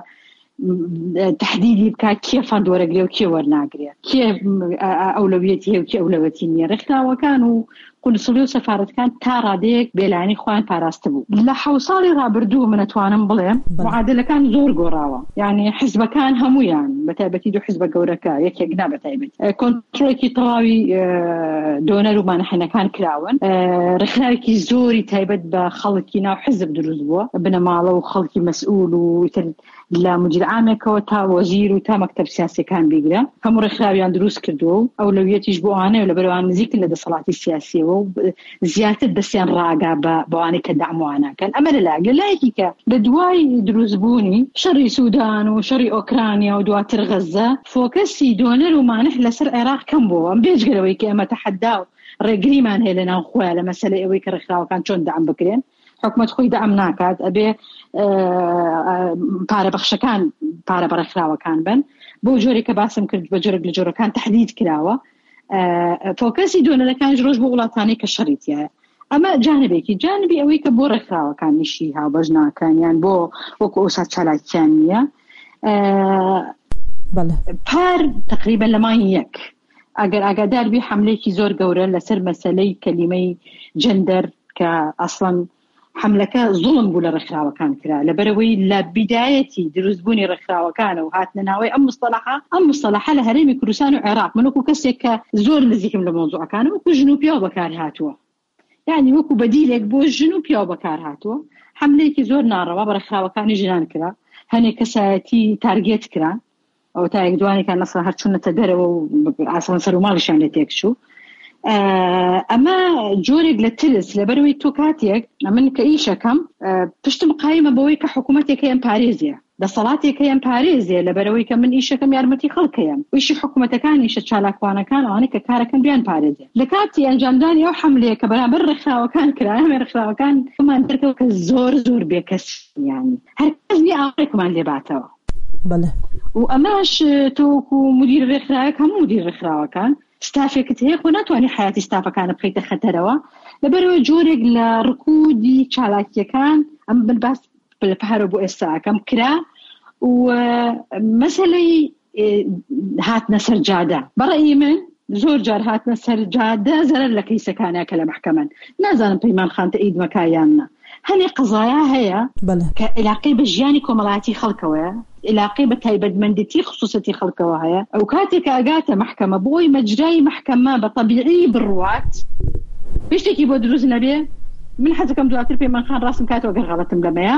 تحديدي بكا كيف ندور قليو كي ورناقريا كيف أولويتي وكي أولويتي نية رخنا وكانوا قنصلية وسفارة كان تارا ديك بيلاني خوان باراستبو لا حوصالي رابردو من أتوانم بليم معادلة كان زور قراوة يعني حزب كان همو يعني بتايبتي دو حزب قوركا يكي قنا بتايبتي كنترول كي طراوي دونر وما نحن كان كلاون رخناوي كي زوري تايبت بخلقي ناو حزب دروزبو بنا مالو وخلقي مسؤول ويتل لا مدير عام كوتا وزير وتا مكتب سياسي كان بيقرا هم رخاويان دروس كردو اولوياتي جبوانه ولا بروان نزيك لدى صلاه السياسيه وزياده دسيان راقه بواني كدعموانا كان امل لا للايكيكا بدواي دروس بوني شري سودان وشري اوكرانيا ودواتر غزه فوكسي دونر وما نحل سر العراق كم بو ام بيج قالوا كي اما تحداو ريغري مان هيلنا خويا لا مساله اوي كرخاو كان شلون دعم بكرين حكومة خوي دعم ناكات أبي بارا بخشكان بارا برخلاوة كان بن بوجوري كباسم كرد بجوري لجوري كان تحديد كلاوة فوكسي دون لكان جروج بغلطاني كشريط يعني أما جانبي أوي كبو رخلاوة كان نشيها وبجنا كان يعني بو وكوسات شلاك ثانية بار تقريبا لما يك أجر دار بي حملة كيزور جورا لسر مسألة كلمة جندر كأصلا حملك ظلم بولا رخراوة كان كرا لبروي لبدايتي دروزبوني رخراوة كانوا هاتنا ناوي أم مصطلحة لهريمي كردستان وعراق منوكو كسيك زور نزيكم لموضوع كانوا وكو جنوبيا وبكار هاتوا يعني وەکو بەدیلێک بۆ ژن و پیاو بەکار هاتووە حملەیەکی زۆر ناڕەوا بە ڕێکخراوەکانی ژنان کرا هەنێک کەسایەتی تارگێت کرا ئەو تا یەکدوانێکان نەسەر هەرچوونەتە دەرەوە و ئاسان سەر و ماڵیشان لێ تێکچوو ئەمە جۆرێک لە ترس لەبەرەوەی تۆ کاتێک من کە ئیشەکەم پشتم قایمە بەوەی کە حکوومەتێک هەیە پارێزیە دەسەڵاتێک هەیە پارێزیە لەبەرەوەی کە من ئیشەکەم یارمەتی خەڵکەیە ویشی حکوومەتەکانیشە چالاکوانەکان ئەوانەی کە کارەکەم بیان پارێزیە لە کاتی ئەنجامدانی ئەو حملەیە کە بەرامبەر ڕێکخراوەکان کرا هەمێ ڕێکخراوەکان مان دەرکەوە کە زۆر زۆر بێکەسیانی هەرکەس نی ئاڕێکمان لێباتەوە بەڵێ و ئەماش تۆکو مدیر ڕێکخراوەک هەموو مدیر ڕێکخراوەکان ستافێکت هەیە خۆ ناتوانانی حیاتی ستافەکانە بخەیتە خەتەرەوە لەبەرەوە جۆرێک لە ڕکودی چالاکیەکان ئەم باس پەرە بۆ ئێستاکەم کرا و مەسەلەی هاتنە سەر جادە بەڕێی من زۆر جار هاتنە سەر جادە زەرەر لە کەیسەکانەکە لە محکەمەن نازانم پەیمان خان تەئیدمەکایاننا هەنێ قەزایە هەیە کە علاقەی بە ژیانی کۆمەڵایەتی خەڵکەوەیە علاقەی بە تایبەتمەندێتی خصوصەتی خەڵکەوە هەیە ئەو کاتێک ئاگاتە محکەمە بۆی مەجرای محکەمە بە طەبیعی بڕوات پشتێکی بۆ دروست نەبێ من حەزەکەم دواتر پەیمان خان ڕاستم کاتەوە گەر غەڵەتم لەمەیە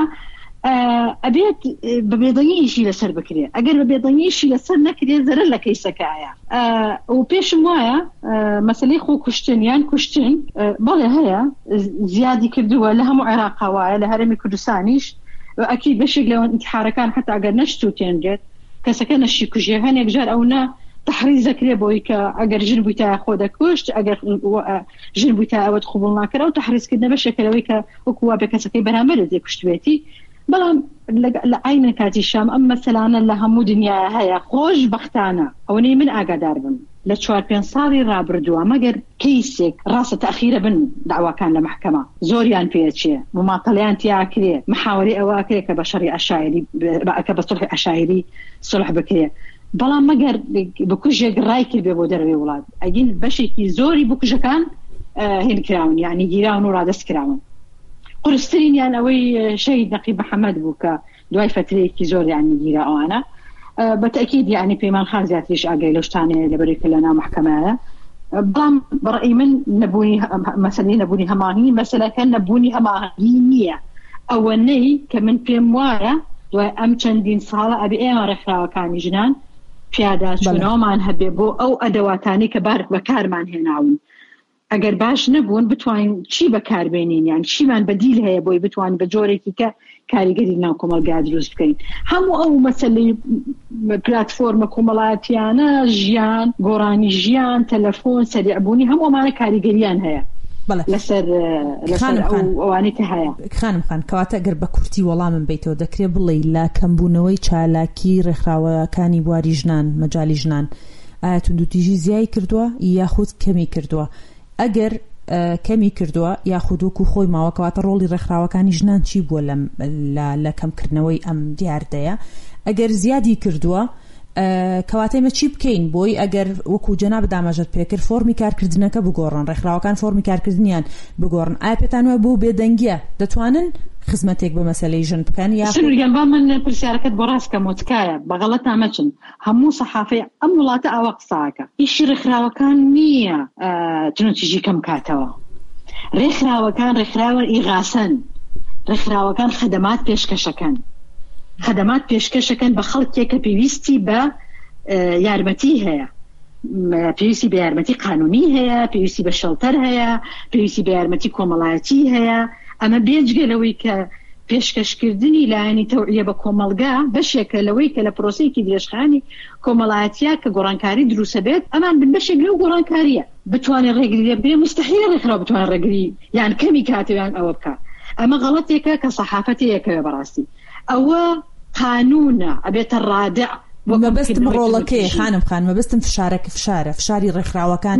ئەبێت بە بێدەنگیشی لەسەر بکرێ ئەگەر بە بێدەنگیشی لەسەر نەکرێ زەرەر لە کەیسەکایە و پێشم وایە مەسەلەی خۆ کوشتنیان کوشتن بەڵێ هەیە زیادی کردووە لە هەموو عێراقا وایە لە هەرێمی کوردستانیش ئەکی بەشێک لەوە انتحارەکان حتا ئەگەر نەشت و تێنرێت کەسەکە نەشی کوژێ هەنێک جار ئەو نە تحریزەکرێ بۆی کە ئەگەر ژن بوویتە خۆ دەکوشت ئەگەر ژن بوویتە ئەوەت قبول ناکرا و تحریزکردنە بەشێکەوەی کە وەکووا بە کەسەکەی بەرامبەرت دێکوشتوێتی بەڵام لە عینە کاتی شام ئەم مەسەلانە لە هەموو دنیا هەیە خۆش بەختانە ئەوەی من ئاگادار بم لە 4-5 ساڵی ڕابردووە مەگەر کەیسێک ڕاستە تەخیرە بن داواکان لە محکەمە زۆریان پێچێ مماطەڵیان تیاکرێ محاوەری ئەوەکرێ کە بە شەڕی عەشایری کە بە سڵحی عەشایری سڵح بکرێ بەڵام مەگەر بکوژێک ڕای کرد بێ بۆ دەروێ وڵات ئەگین بەشێکی زۆری بکوژەکان هێنکراون یعنی گیراون و ڕادەستکراون قرسترینیان ئەوەی شەهید نەقیب محەممەد بوو کە دوای فترەیەکی زۆر یانی گیرا ئەوانە بەتەکید یعنی پەیمان خان زیاتریش ئاگای لەو شتانەیە لەبەرەوەی کە لەناو محکەمەیە بەڵام بەڕێی من نەبوونی مەسەلەی نەبوونی هەماهنگی مەسەلەکە نەبوونی هەماهنگی نییە ئەوەنەی کە من پێم وایە دوای ئەم چەندین ساڵە ئەبێ ئێمە ڕێکخراوەکانی ژنان پیادا چوونەوەمان هەبێ بۆ ئەو ئەدەواتانی کە بەکارمان هێناون ئەگەر باش نەبوون بتوانین چی بەکاربێنین یان چیمان بەدیل هەیە بۆی بتوانین بە جۆرێکی کە کاریگەری ناو کۆمەلگا دروست بکەین هەموو ئەو مەسەلەی پلاتفۆرمە کۆمەڵایەتیانە ژیان گۆڕانی ژیان تەلەفۆن سەریعبوونی هەموو ئەمانە کاریگەریان هەیە لەسەر ئەوانەی کە هەیە خانم خان کەواتە ئەگەر بە کورتی وەڵامم بیتەوە دەکرێت بڵێ لا کەمبوونەوەی چالاکی ڕێکخراوەکانی بواری ژنان مەجای ژنان ئایا توندوتیژی زیای کردووە یاخود کەمی کردووە ئەگەر کەمی کردووە یاخودوکو خۆی ماوەکەواتە ڕۆڵی ڕێکخراوەکانی ژنان چی بووە لە کەمکردنەوەی ئەم دیاردەیە ئەگەر زیادی کردووە کەواتەمە چی بکەین بۆی ئەگەر وەکو جەناب دامەژت پێکرد فۆرمی کارکردنەکە بگۆڕن ڕێکخراوەکان فۆرمی کارکردنیان بگۆڕن ئایا پێتان وایە بۆ بێدەنگیە دەتوانن خزمەتێک بە مەسەلەی ژن بکەن یان با من پرسیارەکەت بۆ ڕاستکە مۆتکایە بەغەڵەت نامەچن هەموو سەحافەی ئەم وڵاتە ئاوا قساکە ئیشی ڕێکخراوەکان نییە جنۆتیژی کەم کاتەوە ڕێکخراوەکان ڕێکخراوە ئیغاسەن ڕێکخراوەکان خەدەمات پێشکەشەکەن خدمات پێشکەشەکەن بە خەڵکێک کە پێویستی بە یارمەتی هەیە پێویستی بە یارمەتی قانونی هەیە پێویستی بە شەڵتەر هەیە پێویستی بە یارمەتی کۆمەڵایەتی هەیە ئەمە بێجگەلەوەی کە پێشکەشکردنی لایەنی تەوعیە بە کۆمەلگا بەشێکە لەوەی کە لە پرۆسەیەکی درێژخانی کۆمەڵایەتیە کە گۆڕانکاری دروستە بێت ئەمان بن بەشێک لەو گۆڕانکاریە بتوانێت ڕێگری لێ بێ مستحیل ڕێکخراو بتوانێت ڕێگری یان کەمی کاتەوەیان ئەوە بکات ئەمە غەڵەتێکە کە سەحافەتەیەکەوە بەڕاستی ئەوە قانونە ئەبێتە ڕادع مەبەستم ڕۆڵەکەی خانم خان مەبەستم فشاری ڕێکخراوەکان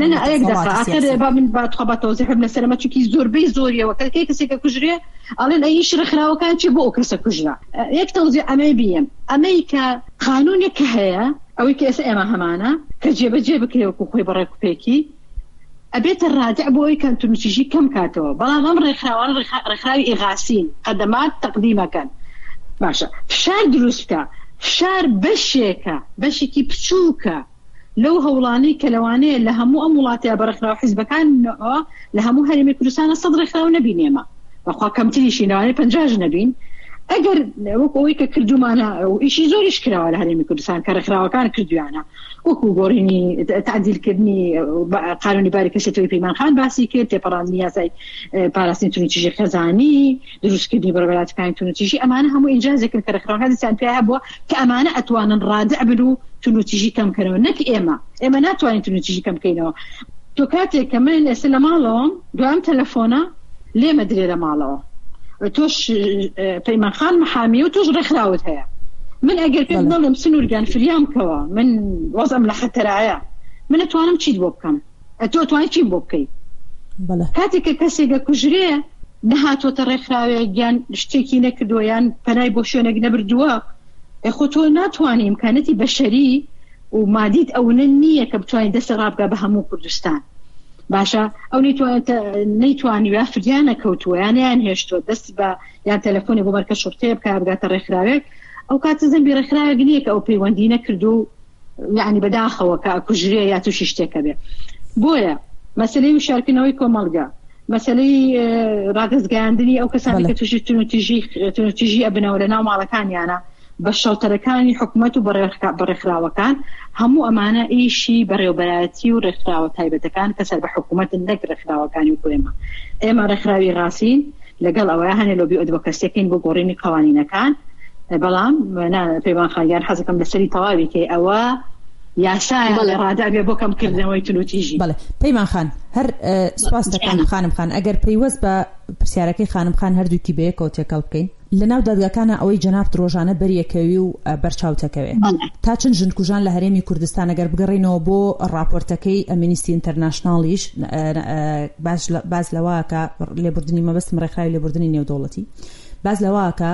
من باتخوا تۆزیح بنە سەرمە چونکی زۆربەی زۆریەوە کەی کەسێکە کوژرێ ئەڵێن ئەیش ڕێکخراوەکان چی بۆ ئەو کەسە کوژرا یەک تەوزیع ئەمەی بیم ئەمەی کە قانونێک هەیە ئەوەی کە ئێستا ئێمە هەمانە کە جێبەجێ بکرێ وەکو خۆی بەڕێکوپێکی ئەبێتە ڕادع بۆی کە تووشیژی کەم کاتەوە بەڵام ئەم ڕێکخراوان ڕێکخراوی ئیغاسین خەدەمات تەقدیمەکەن باشە فشار دروستکە فشار بەشێکە بەشێکی بچووکە لەو هەوڵانەی کە لەوانەیە لە هەموو ئەم وڵاتەیە بەڕێکخراوە حیزبەکانەوە لە هەموو هەرێمی کوردستانە 100 ڕێکخراو نەبینێمە بەخوا کەمتریشی لەوانەیە 50 نەبین ئەگەر وەکو ئەوەی کە کردومانە ئیشی زۆریش کراوە لە هەرێمی کوردستان کە ڕێکخراوەکان کردویانە وەکو گۆڕینی تعدیلکردنی قانونی باری کەسێتەوەی پەیمان خان باسی کرد تێپەڕاندنی یاسای پاراستنی تونوتیژی خەزانی دروستکردنی بەڕێوەبەراتەکانی تونوتیژی ئەمانە هەموو ئینجازێکن کە ڕێکخراوەکان دەستیان پێ هەبووە کە ئەمانە ئەتوانن ڕادع بن و تونوتیژی کەمکەنەوە نەک ئێمە ناتوانین تونوتیژی کەمکەینەوە تۆ کاتێک کە من ئێستا لە ماڵەوەم دوام تەلەفۆنە لێمە درێ لە ماڵەوە تۆش پەیمان خان محامی و تۆش ڕێکخراوت هەیە من ئەگەر پێم بڵێم سنوورگان فریام کەوە من وەزم لە خەتەرایە من ئەتوانم چیت بۆ بکەم ئەتۆ ئەتوانی چی بۆ بکەیت کاتێک کە کەسێکە کوژرێ نەهاتۆتە ڕێکخراوێک یان شتێکی نەکردووە یان پەنای بۆ شوێنێک نەبردووە خۆ تۆ ناتوانانی ئیمکانەتی بەشەری و مادیت ئەوە نییە کە بتوانین دەستە ڕابگا بە هەموو کوردستان باشە ئەو نەیتوانی یا فریانە کەوتووە یان هێشتووە دەست بە یان تەلەفۆنی بۆ مەرکە شورتەیە بکە بگاتە ڕێکخراوێک ئەو کاتە زەمبی ڕێکخراوێک نییە کە ئەو پەیوەندی نەکردو یعنی بەداخەوە کە کوژرێ یا تووشی شتێکە بێ بۆیە مەسەلەی وشارکردنەوەی کۆمەڵگە مەسەلەی ڕاگەزگەیاندنی ئەو کەسانی کە تووشی تونوتیژی ئەبنەوە لە ناو ماڵەکانیانە بە شەڵتەرەکانی حکوومەت و بەڕێکخراوەکان هەموو ئەمانە ئیشی بەڕێوەبەرایەتی و ڕێکخراوە تایبەتەکان کە سەر بە حکوومەتن نەک ڕێکخراوەکانی و ئێمە ڕێکخراوی ڕاستین لەگەڵ ئەوەیە هەنێ لۆبی ئەدڤۆکەسیەکەین بۆ گۆڕینی قوانینەکان بەڵام پەیمان خانیان حەزەکەم لەسەری تەواوی کە ئەوە یاسایە لە ڕادە بێ بۆ کەمکردنەوەی تونوتیژی. بەڵێ پەیمان خان هەر سوپاس دەکەم خانم خان ئەگەر پەیوەست بە پرسیارەکەی خانم خان هەردووکی بەیەکەوە تێکەڵ بکەین لە ناو دادگاکانە ئەوەی جەناب ڕۆژانە بەریەکەوی و بەرچاوتەکەوێ تا چەند ژنکوژان لە هەرێمی کوردستان ئەگەر بگەڕینەوە بۆ ڕاپۆرتەکەی ئەمنیستی ئینتەرناشناڵیش باز لەوەکە لێبوردنی مەبەستم ڕێکخراوی لێبوردنی نێودەوڵەتی باز لەوەکە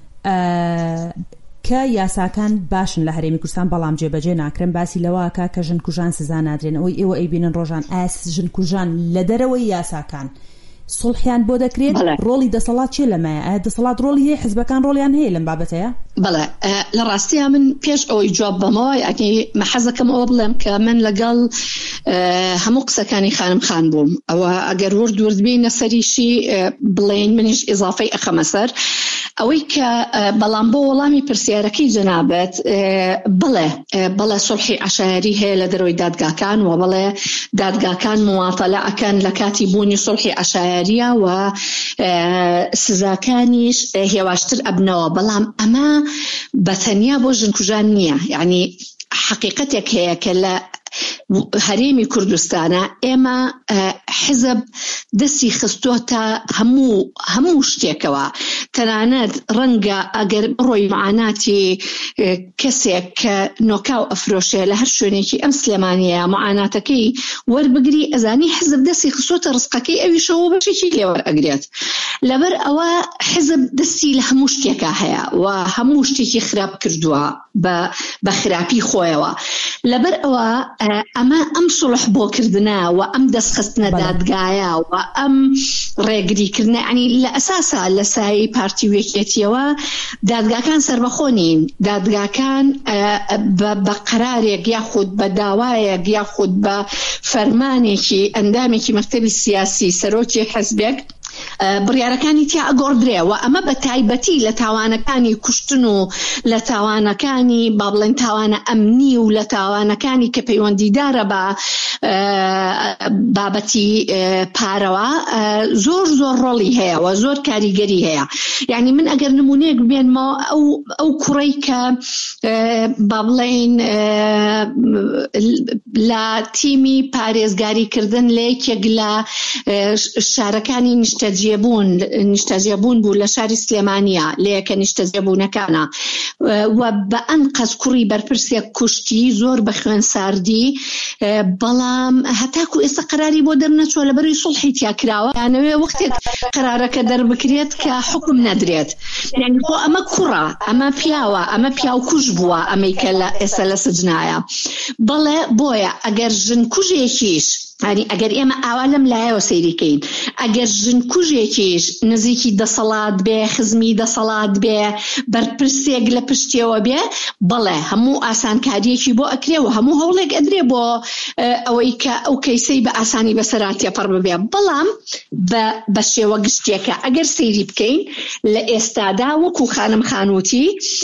کە یاساکان باشن لە هەرێمی کوردستان بەڵام جێبەجێ ناکرن باسی لەوەکە کە ژنکوژان سزا نادرێن ئەوەی ئێوە ئەیبینن ڕۆژان ئاس ژنکوژان لە دەرەوەی یاساکان سڵحیان بۆ دەکرێت ڕۆڵی دەسەڵات چێ لەمایە ئایا دەسەڵات ڕۆڵی هەیە حیزبەکان ڕۆڵیان هەیە لەم بابەتەیە؟ بەڵێ لە ڕاستیە من پێش ئەوەی جواب بەمەوە حەزەکەم ئەوە بڵێم کە من لەگەڵ هەموو قسەکانی خانم خان بووم ئەوە ئەگەر وردبینە سەریشی بڵێن منیش ئیزافەی ئەخەمە سەر ئەوەی کە بەڵام بۆ وەڵامی پرسیارەکەی جەنابەت بەڵێ سڵحی عەشایری هەیە لە دەرەوەی دادگاکان و بەڵێ دادگاکان مواتەلە ئەکەن لە کاتی بوونی سڵحی عەشایریە و سزاکانیش هێواشتر ئەبنەوە بەڵام ئەمە بەتەنیا بۆ ژنکوژان نییە یعنی حقیقەتێک هەیە کە لە هەرێمی کوردستانە ئێمە حزب دەستی خستۆتە هەموو شتێکەوە تەنانەت ڕەنگە ئەگەر ڕۆی معاناتی کەسێک کە نۆکاو ئەفرۆشێ لە هەر شوێنێکی ئەم سلێمانیە معاناتەکەی وەربگری ئەزانی حزب دەستی خستۆتە ڕزقەکەی ئەویشەوە بەشێکی لێوەرئەگرێت لەبەر ئەوە حزب دەستی لە هەموو شتێکە هەیە و هەموو شتێکی خراپ کردووە بە خراپی خۆیەوە لەبەر ئەوە ئەمە ئەم سڵح بۆکردنە و ئەم دەستخستنە دادگایە و ئەم ڕێگریکردنە ینی لە ئەساسا لە سایی پارتی وێکێتیەوە دادگاکان سەربەخۆنین دادگاکان بە قەرارێک یاخود بە داوایەک یاخود بە فەرمانێکی ئەندامێکی مەکتەبی سیاسی سەرۆکی حەزبێک بڕیارەکانی تیا ئەگۆڕدرێ و ئەمە بە تایبەتی لە تاوانەکانی کوشتن و لە تاوانەکانی با بڵێن تاوانە ئەمنی و لە تاوانەکانی کە پەیوەندیدارە بە بابەتی پارەوە زۆر ڕۆڵی هەیە و زۆر کاریگەری هەیە یعنی من ئەگەر نمونەیەک بێنمەوە ئەو کوڕەی کە با بڵێن لە تیمی پارێزگاریکردن لە یەکێک لە شارەکانی نیشتەجێبوون بوو لە شاری سلێمانیە لە یەکە نیشتەجێبوونەکانە و بە ئەنقەز کوڕی بەرپرسێک کوشتی زۆر بە خوێن ساردی بەڵام هەتاکو ئێستا قەراری بۆ دەرنەچوە لەبەروی سڵحی تیاکراوە یانەوێ وەختێک قەرارەکە دەربکرێت کە حکم نەدرێت یعنی بۆ ئەمە کوڕە ئەمە پیاوە ئەمە پیاو کوژ بووە ئەمەی کە لە ئێستا لە سجنایە بەڵێ بۆیە ئەگەر ژن کوژێکیش ئەگەر ئێمە ئاوا لەم لایەوە سەیریکەین ئەگەر ژن کوژێکیش نزیکی دەسەڵات بێ خزمی دەسەڵات بێ بەرپرسێک لە پشتیەوە بێ بەڵێ هەموو ئاسانکاریەکی بۆ ئەکرێ و هەموو هەوڵێک ئەدرێ بۆ ئەوەی کە ئەو کەیسەی بە ئاسانی بەسەراتیە پڕ ببێ بەڵام بە شێوە گشتێکە ئەگەر سەیری بکەین لە ئێستادا وەکو خانم خانووتی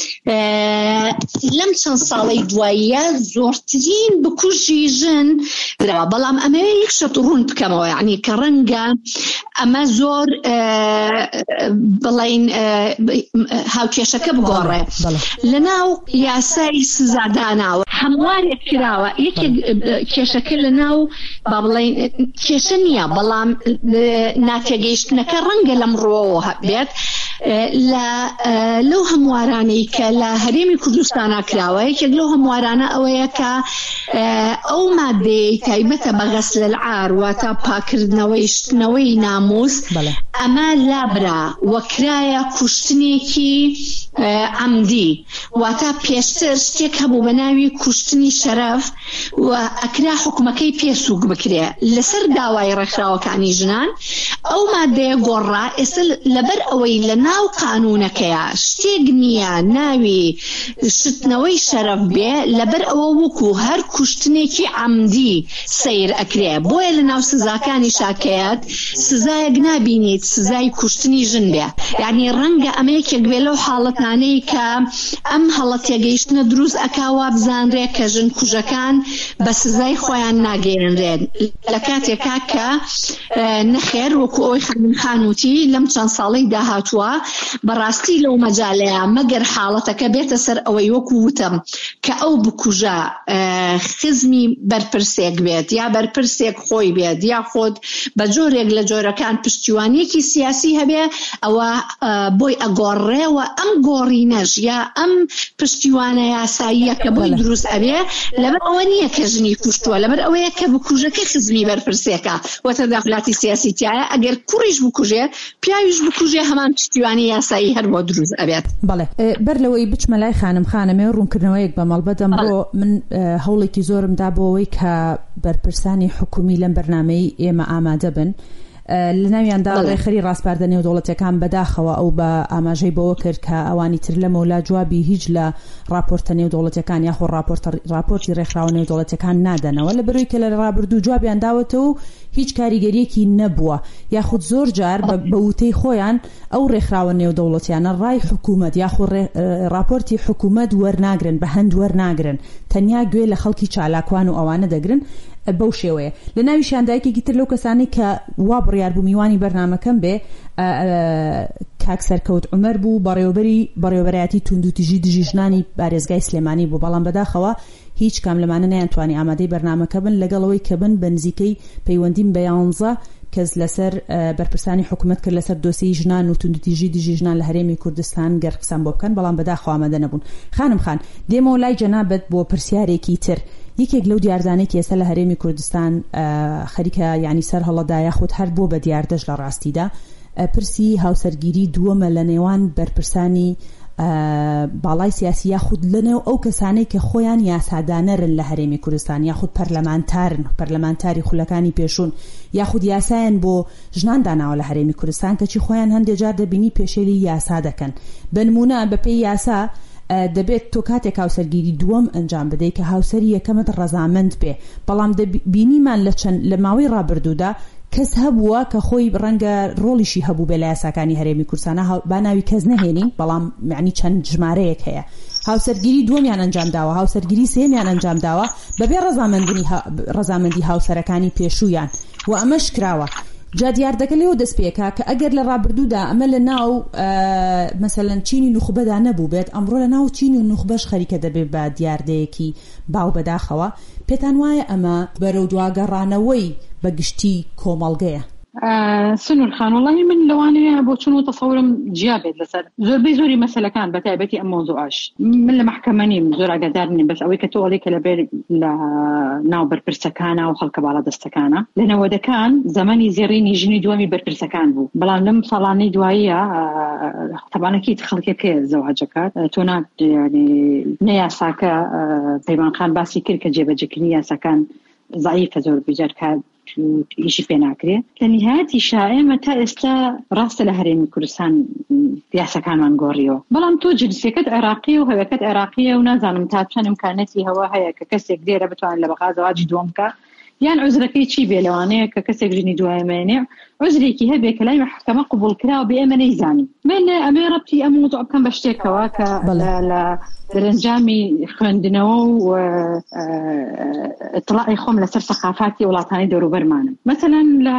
لەم چەند ساڵەی دواییە زۆرترین بکوژی ژن درەوە بەڵام ئەمە یەک شەرت ڕوون بکەمەوە یعنی کە ڕەنگە ئەمە زۆر بڵین هاوکێشەکە بگۆڕێ لەناو یاسای سزاداناوە هەموارێک کراوە یەکێک کێشەکە لەناو با بڵین کێشە نییە بەڵام ناتێگەیشتنەکە ڕەنگە لەمڕۆوە بێت لەو هەموارانەی کە لە هەرێمی کوردستانە کراوە یەکێک لەو هەموارانە ئەوەیە کە ئەو مادەی تایبەتە بە غەسل العار واتە پاکردنەوەی شتنەوەی ناموس ئەمە لابرا وەکرایە کوشتنێکی عەمدی واتە پێشتر شتێک هەبوو بە ناوی کوشتنی شەرەف و ئەکرا حکومەکەی پێسووک بکرێ لەسەر داوای ڕێکخراوەکانی ژنان ئەو مادەیە گۆڕا ئێستا لەبەر ئەوەی لە ناو قانونەکەیە شتێک نییە ناوی شتنەوەی شەرەف بێ لەبەر ئەوە وەکو هەر کوشتنێکی عەمدی سیر ئەکرێ بۆیە لە ناو سزاکانی شاکەیەت سزایەک نابینیت سزای کوشتنی ژن بێ یعنی ڕەنگە ئەمە یەکێک بێ لەو حاڵەتانەی کە ئەم هەڵە تێگەیشتنە دروست ئەکاوە بزانرێ کە ژن کوژەکان بە سزای خۆیان ناگەیەنرێن لە کاتێکا کە نەخێر وەکو ئەوەی خانم خانووتی لەم چەند ساڵەی داهاتووە بەڕاستی لەو مەجالەیە مەگەر حاڵەتەکە بێتە سەر ئەوەی وەکو وتم کە ئەو بکوژە خزمی بەرپرسێک بێت یا بەرپرسێک خۆی بێت یا خۆت بە جۆرێک لە جۆرەکان پشتیوانیەکی سیاسی هەبێ ئەوە بۆی ئەگۆڕێەوە ئەم گۆڕینەش یا ئەم پشتیوانە یاساییە کە بۆی دروست ئەبێ لەبەر ئەوە نییە کە ژنی کوشتووە لەبەر ئەوەیە کە بکوژەکە خزمی بەرپرسێکە وەتە داخلاتی سیاسی تایە ئەگەر کوڕیش بکوژێ پیاویش بکوژێ هەمان پشتیوانی یاسایی هەر بۆ دروست ئەبێت بەڵێ بەر لەوەی بچمە لای خانم خانمێ ڕوونکردنەوەیەک بە مەڵبەتم بۆ من هەوڵێکی زۆرم دا بۆ ئەوەی کە بەرپرسانی حکومی لەم بەرنامەی ئێمە ئامادە بن لە ناویاندا ڕێخەری ڕاستپاردە نێودەوڵەتیەکان بەداخەوە ئەو بە ئاماژەی بەوە کرد کە ئەوانی تر لەمەولا جوابی هیچ لە راپۆرتە نێودەوڵەتیەکان یاخۆ راپۆرتی ڕێکخراوە نێودەوڵەتیەکان نادەنەوە لە بەرەوەی کە لە ڕابردوو جوابیان داوەتەوە و هیچ کاریگەریەکی نەبووە یاخود زۆر جار بە وتەی خۆیان ئەو ڕێکخراوە نێودەوڵەتیانە ڕای حکوومەت یاخۆ راپۆرتی حکوومەت وەرناگرن بە هەند وەرناگرن تەنیا گوێ لە خەڵکی چالاکوان و ئەوانە دەگرن بەو شێوەیە لە ناوی شاندایەکێکی تر لەو کەسانی کە وا بڕیار بوو میوانی بەرنامەکەم بێ کاک سەرکەوت عومەر بوو بەڕێوەبەرایەتی توندوتیژی دژی ژنانی بارێزگای سلێمانی بوو بەڵام بەداخەوە هیچ کام لەمانە نەیانتوانی ئامادەی بەرنامەکە بن لەگەڵەوەی کە بن بە نزیکەی پەیوەندیم بە 11 کەس لەسەر بەرپرسانی حکوومەت کرد لەسەر دۆسیی ژنان و توندوتیژی دژی ژنان لە هەرێمی کوردستان گەرقسان بۆ بکەن بەڵام بەداخەوە ئامادە نەبوون خانم خان دێمەوە لای جەنابەت بۆ پرسیارێکی تر یەکێک لەو دیاردانێکی ئێستا لە هەرێمی کوردستان خەریکە یعنی سەر هەڵەدایە خۆت هەر بۆ بە دیاردەش لە ڕاستیدا پرسی هاوسەرگیری دووەمە لە نێوان بەرپرسانی باڵای سیاسی یاخود لەنێو ئەو کەسانەی کە خۆیان یاسادانەرن لە هەرێمی کوردستان یاخود پەرلەمانتاری خولەکانی پێشوون یاخود یاسایان بۆ ژنان داناوە لە هەرێمی کوردستان کەچی خۆیان هەندێک جار دەبینی پێشێلی یاسا دەکەن بنمونە بەپێی یاسا دەبێت تۆ کاتێک هاوسەرگیری دووەم ئەنجام بدەیت کە هاوسەری یەکەمت ڕەزامەند بێ بەڵام دەبینیمان لە ماوەی ڕابردوودا کەس هەبووە کە خۆی ڕەنگە ڕۆڵیشی هەبوو بێ لە یاساکانی هەرێمی کوردستانە با ناوی کەس نەهێنی بەڵام معنی چەند ژمارەیەک هەیە هاوسەرگیری دووەمیان ئەنجام داوە هاوسەرگیری سێمیان ئەنجام داوە بەبێ ڕەزامەندی هاوسەرەکانی پێشویان و ئەمەش کراوە جا دیار دەکە لێەوە دەست پێکا کە ئەگەر لە ڕابردوودا ئەمە لە ناو مەسەلەن چینی نوخبەدا نەبوو بێت ئەمڕۆ لە ناو چینی و نوخبەش خەریکە دەبێت بە دیاردەیەکی باو بەداخەوە پێتان وایە ئەمە بەرەو دواگەڕانەوەی بەگشتی کۆمەڵگەیە سنور خان والله من لوانەیە بۆ چون و تەسەورم جیابێت لەسەر زۆربەی زۆری مەسەلەکان بە تایبەتی ئەم مۆزوعاش من لە محکەمە نیم زۆر ئاگادار نیم بەس ئەوەی کە تۆ ئەڵێ کە لەبێر لە ناو بەرپرسەکانە و خەڵکە باڵا دەستەکانە لە نەوەدەکان زمانی زێڕینی ژنی دووەمی بەرپرسەکان بوو بەڵام لەم ساڵانەی دواییە تەبانەکی خەڵکێکێ زەواجەکات تۆ نەیاساکە پەیمانخان باسی کرد کە جێبەجێکردنی یاساکان ضعیفە زۆر بجار کە ئیشی پێ ناکرێت لە نهایەتی شائێمە تا ئێستا ڕاستە لە هەرێمی کوردستان یاساکانمان گۆڕیەوە بەڵام تۆ جنسیەکەت عێراقیە و هەویەکەت عێراقیە و نازانم تا چەند ئیمکانەتی هەوا هەیە کە کەسێک لێرە بتوانێت لە بەغا زەواجی دووەم بکە یان عوزرەکەی چی بێ لەوانەیە کە کەسێک ژنی دوایمێنێ عوزرێکی هەبێ کە لای محکەمە قبول کراوە بێ ئێمە نەیزانین من ئەمێ ڕەبتی ئەم موضوع بکەم بە شتێکەوە کە لە دەرەنجامی خوێندنەوە و اطلاعی خۆم لەسەر سەقافاتی وڵاتانی دەوروبەرمانم مثلا لە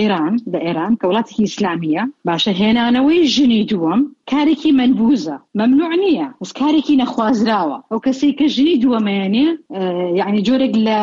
ئێران کە وڵاتێکی ئیسلامیە باشە هێنانەوەی ژنی دووەم کارێکی منبوزە ممنوع نییە بەس کارێکی نەخوازراوە ئەو کەسەی کە ژنی دووەمێنێ یعنی جۆرێک لە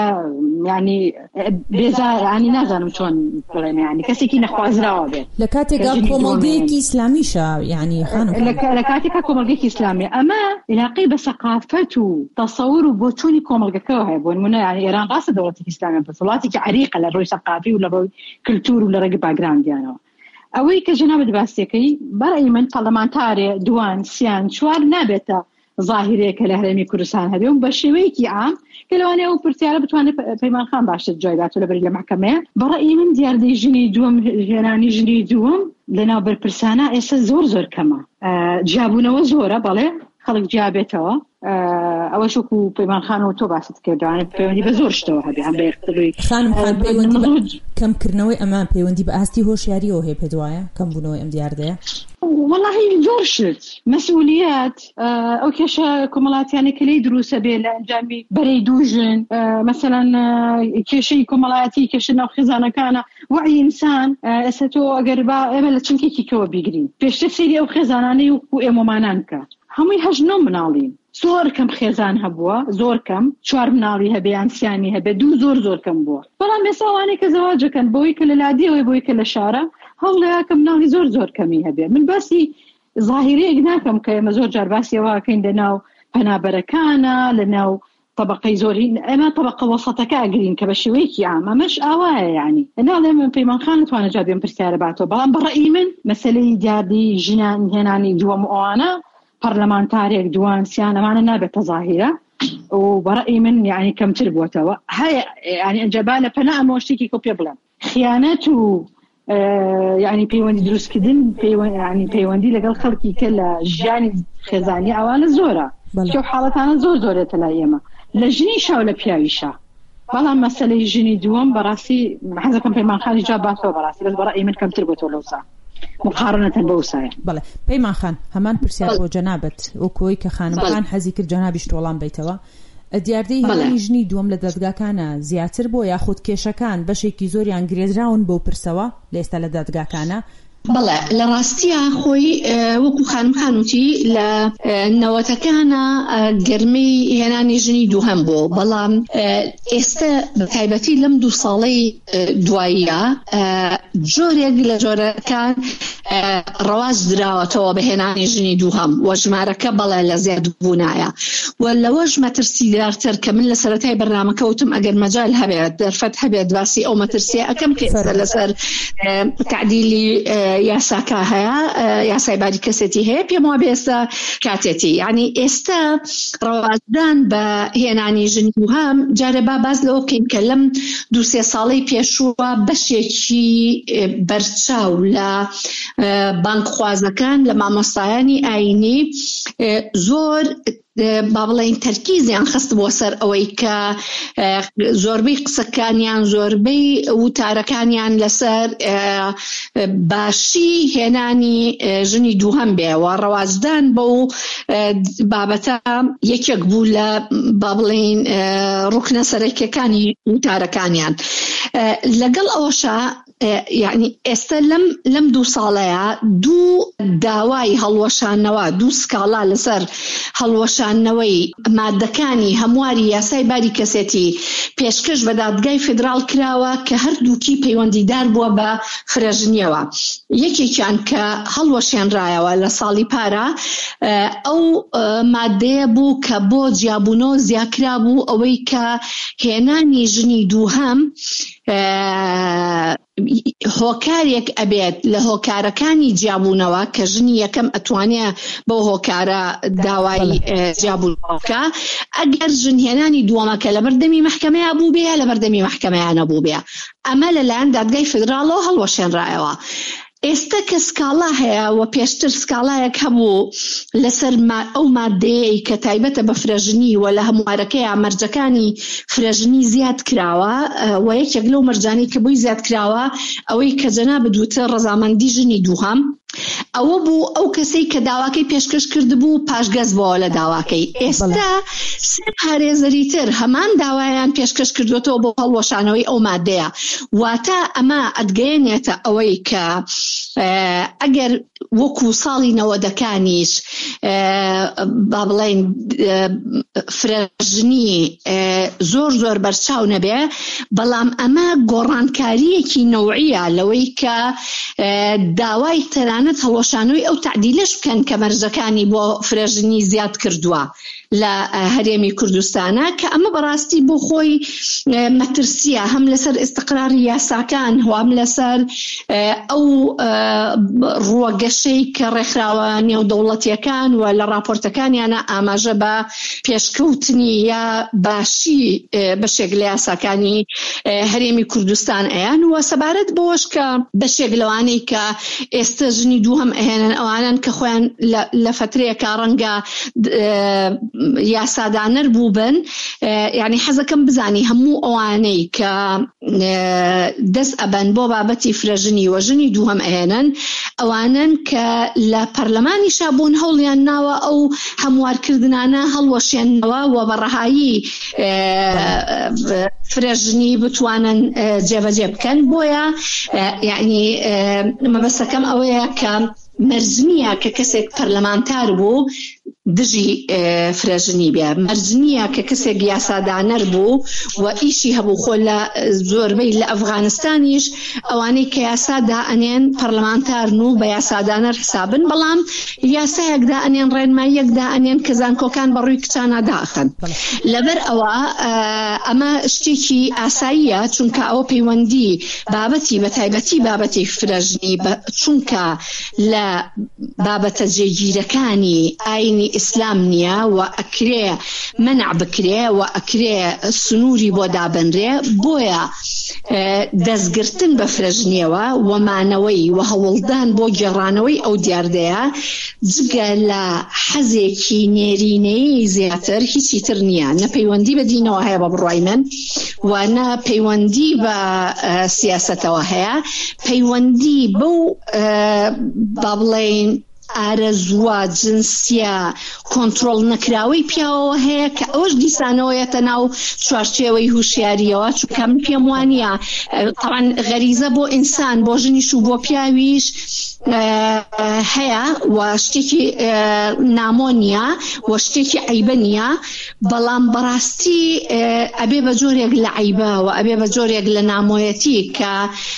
یعنی بێزار یعنی نازانم چۆن بڵێم یعنی کەسێکی نەخوازراوە بێت لە کاتێکا کۆمەڵگەیەکی ئیسلامیشە یعنی خانم لە کاتێکا کۆمەڵگەیەکی ئیسلامی ئەمە علاقەی بە سەقافەت و تەسەوور و بۆچوونی کۆمەڵگەکەەوە هەیە بۆ نمونە یعنی ئێران ڕاستە دەوڵەتێکی ئیسلامی بەس وڵاتێکی عەریقە لە ڕۆی سەقافی و لە ڕۆی کلتور و لە ڕێگەی باگراوندیانەوە ئەوەی کە جەنابەت باسیەکەی بەڕێی من پەرلەمانتارێ دوان سیان چوار نابێتە ظاهرەیەکە لە هەرێمی کوردستان هەبێ و بە شێوەیەکی عام کە لەوانەیە ئەو پرسیارە بتوانێت پەیمانخان باشتر جای بات و لەبەری لە محکەمەیە بەڕێی من دیاردەی ژنی دووەم هێنانی ژنی دووەم لەناو بەرپرسانە ئێستا زۆر کەمە جیابوونەوە زۆرە بەڵێ خەڵک جیابێتەوە ئەوە شوکو پەیمانخانەوە تۆ باست کردوانێت پەیوەندی بە زۆر شتەوە هەبێ هەم بە یەکتری خانم کەمکردنەوەی ئەمان پەیوەندی بە ئاستی هۆشیاریەوە هەیە پێ دوایە کەمبوونەوەی ئەم دیاردەیە والله زۆر شت مەسئولیت ئەو کێشە کۆمەڵاتیانە کە لی دروسە بێ لە ئەنجامی بەرەی دوژن مثلا کێشەی کۆمەڵایەتی کێشە ناو خێزانەکانە وعی ئینسان ئێستا تۆ ئەگەر با ئێمە لە چنکێکی کەوە بیگرین پێشتر سەیری ئەو خێزانانەی و ئێمەمانان بکە هەمووی 8 مناڵین زۆر کەم خێزان هەبووە زۆر کەم 4 مناڵی هەبێیان سیانی هەبێ دوو زۆر کەم بووە بەڵام ئێساوانەی کە زەواجەکەن بۆی کە لە لادیەوەی بۆی کە لە شارە هەوڵەیە کە مناڵی زۆر کەمی هەبێ من باسی ظاهرەیەک ناکەم کە ئێمە زۆر جار باسی ئەوەکەین لەناو پەنابەرەکانە لەناو طبقەی زۆرین ئێمە طبقە وەسەتەکە ئەگرین کە بە شێوەیەکی عام ئەمەش ئاوایە یعنی ناڵێ من پەیمانخان نتوانە جابێم پرسیارە باتەوە بەڵام بەڕێی من مەسەلەی دیاردی ژنان هێنانی دووەم ئەوانە پەرلەمانتارێک دوان سیانەمانە نابێتە ظاهرە و بەڕێی من یعنی کەمتر بووەتەوە هەیە یعنی ئەنجەبا لە پەنا ئەمە شتێکی کۆ پێ بڵێم خیانەت و یعنی پەیوەندی دروستکردن یعنی پەیوەندی لەگەڵ خەڵکی کە لە ژیانی خێزانی ئەوانە زۆرە کە حاڵەتانە زۆرێتە لای ئێمە لە ژنی شاو لە پیاویشە بەڵام مەسەلەی ژنی دووەم بەڕاستی حەزەکەم پەیمانخانی جا باتەوە بەڕاستی بەس بەڕێی من کەمتر بۆتەوە لەوسا مقارنة بوسایە بەڵێ پەیمانخان هەمان پرسیار بۆ جەنابەت وەکۆی کە خانمەکان حەزی کرد جەنابیش وەڵام بیتەوە دیاردەی هێنانی ژنی دووەم لە دادگاکانە زیاتر بۆ یاخود کێشەکان بەشێکی زۆریان گرێزراون بۆ پرسەوە لە ئێستا لە دادگاکانە بەڵێ لە ڕاستیە خۆی وەکو خانمخانوتی لە نەوەتەکانە گەرمەی هێنانی ژنی دووهەم بۆ بەڵام ئێستا تایبەتی لەم 2 ساڵەی دواییە جۆرێک لە جۆرەکان ڕەواز دراوەتەوە بە هێنانی ژنی دووهەم و ژمارەکە بەڵێ لە زیادبوونایە و لەوەش مەترسیدارتر کە من لە سەرەتای بەرنامەکەوتم ئەگەر مەجال هەبێت دەرفەت هەبێت باسی ئەو مەترسیە ئەەکەم کە لەسەر تعدیلی یاساکە هەیە یاسای باری کەسێتی هەیە پێم وابێ ئێستا کاتێتی یعنی ئێستا ڕەوازدان بە هێنانی ژنی دووهەم جارێ با باز لەوە بکەین کە لەم 2-3 ساڵەی پێشووە بەشێکی بەرچاو لە بانکخوازەکان لە مامۆستایانی ئاینی زۆر با بڵێن تەرکیزیان خست بۆ سەر ئەوەی کە زۆربەی قسەکانیان زۆربەی وتارەکانیان لەسەر باشی هێنانی ژنی دووهەم بێەوە ڕەوازدان بەو بابەتە یەکێک بوو لە با بڵێن ڕوکنە سەرەکیەکانی وتارەکانیان لەگەڵ ئەوەشە یعنی ئێستا لەم 2 ساڵەیە 2 داوای هەڵوەشانەوە 2 سکاڵا لەسەر هەڵوەشانەوەی مادەکانی هەمواری یاسای باری کەسێتی پێشکەش بە دادگای فدرال کراوە کە هەردووکی پەیوەندیدار بووە بە فرەژنیەوە یەکێکیان کە هەڵوەشێنرایەوە لە ساڵی پارە ئەو مادەیە بوو کە بۆ جیابوونەوە زیاکرا بوو ئەوەی کە هێنانی ژنی دووهەم هۆکارێک ئەبێت لە هۆکارەکانی جیابوونەوە کە ژنی یەکەم ئەتوانێت بۆ هۆکارە داوای جیابوونەوەکە، ئەگەر ژنهێنانی دووەمەکە لە بەردەمی مەحکەمەیە بوو بێ لە بەردەمی مەحکەمەیە نەبوو بێ، ئەمە لەلایەن دادگای فیدراڵەوە هەڵوەشێنرایەوە. ئێستا کە سکاڵا هەیە و پێشتر سکاڵایەک هەبوو لەسەر ئەو مادەیەی کە تایبەتە بە فرەژنی و لە هەموارەکەیە مەرجەکانی فرەژنی زیاد کراوە، و یەکێک لەو مەرجانی کە بووی زیاد کراوە ئەوەی کە جەناب دووتر ڕەزامەندی ژنی دووهەم ئەوە بوو ئەو کەسەی کە داواکەی پێشکەش کردبوو پاشگەز بۆ لە داواکەی. ئێستا سێ پارێزەری تر هەمان داوایان پێشکەش کردوێتەوە بۆ هەڵوەشانەوەی ئەو مادەیە، واتە ئەمە ئەدگەیەنێتە ئەوەی کە ئەگەر وەکو ساڵی نەوەدەکانیش با بڵێن فرەژنی زۆر بەرچاو نەبێ، بەڵام ئەمە گۆڕانکاریەکی نەوعیە لەوەی کە داوای تەنانەت هەڵوەشانەوەی ئەو تعدیلەش بکەن کە مەرجەکانی بۆ فرەژنی زیاد کردووە لە هەرێمی کوردستانە، کە ئەمە بەڕاستی بۆ خۆی مەترسیە هەم لەسەر ئێستقراری یاساکان و هەم لەسەر ئەو ڕووەگەشەی کە ڕێکخراوە نێودەوڵەتیەکان و لە راپۆرتەکانیانە ئاماژە بە پێشکەوتنی یا باشی بەشێک لە یاساکانی هەرێمی کوردستان ئەیان، و سەبارەت بۆش کە بەشێک لەوانەی کە ئێستا ژنی دووهەم ئەهێنن ئەوانن کە خۆیان لە فترەیەکە ڕەنگە یاسادانەر بوو بن، یعنی حەزەکەم بزانی هەموو ئەوانەی کە دەست ئەبەن بۆ بابەتی فرەژنی و ژنی دووهەم ئەهێنن ئەوانن کە لە پەرلەمانیشا بوون هەوڵیان ناوە ئەو هەموارکردنانە هەڵوەشێنەوە و بەڕەهایی فرەژنی بتوانن جێبەجێ بکەن. بۆیە یعنی مەبەستەکەم ئەوەیە کە مەرجنیە کە کەسێک پەرلەمانتار بوو دژی فرەژنی بێ، مەرجنیە کە کەسێک یاسادانەر بوو و ئیشی هەبوو خۆ لە زۆربەی لە ئەفغانستانیش ئەوانەی کە یاسادا ئەنێن پەرلەمانتارن و بە یاسادانەر حسابن، بەڵام یاسایەکدا ئەنێن ڕێنماییەکدا ئەنێن کە زانکۆکان بەڕووی کچانە داخن. لەبەر ئەوە ئەمە شتێکی ئاساییە، چونکە ئەوە پەیوەندی بابەتی بە تایبەتی بابەتی فرەژنی چونکە لە بابەتە جێگیرەکانی ئاینی ئیسلام نییە و ئەکرێ مەنع بکرێ و ئەکرێ سنووری بۆ دابنرێ، بۆیە دەستگرتن بە فرەژنیەوە وەمانەوەی و هەوڵدان بۆ گێڕانەوەی ئەو دیاردەیە جگە لە حەزێکی نێرینەی زیاتر هیچی تر نییە. نە پەیوەندی بە دینەوە هەیە بە بڕوای من، و نە پەیوەندی بە سیاسەتەوە هەیە، پەیوەندی بەو با بڵێن ئارەزووە جنسیە کۆنتڕۆڵ نەکراوەی پیاوەوە هەیە کە ئەوەش دیسانەوەیەتە ناو چوارچێوەی هوشیاریەوە، چونکە من پێم وانییە تەڵەن غەریزە بۆ ئینسان بۆ ژنیش و بۆ پیاویش هەیە و شتێکی نامۆ نییە و شتێکی عیبە نییە، بەڵام بەڕاستی ئەبێ بە جۆرێک لە عیبە و ئەبێ بە جۆرێک لە نامۆیەتی کە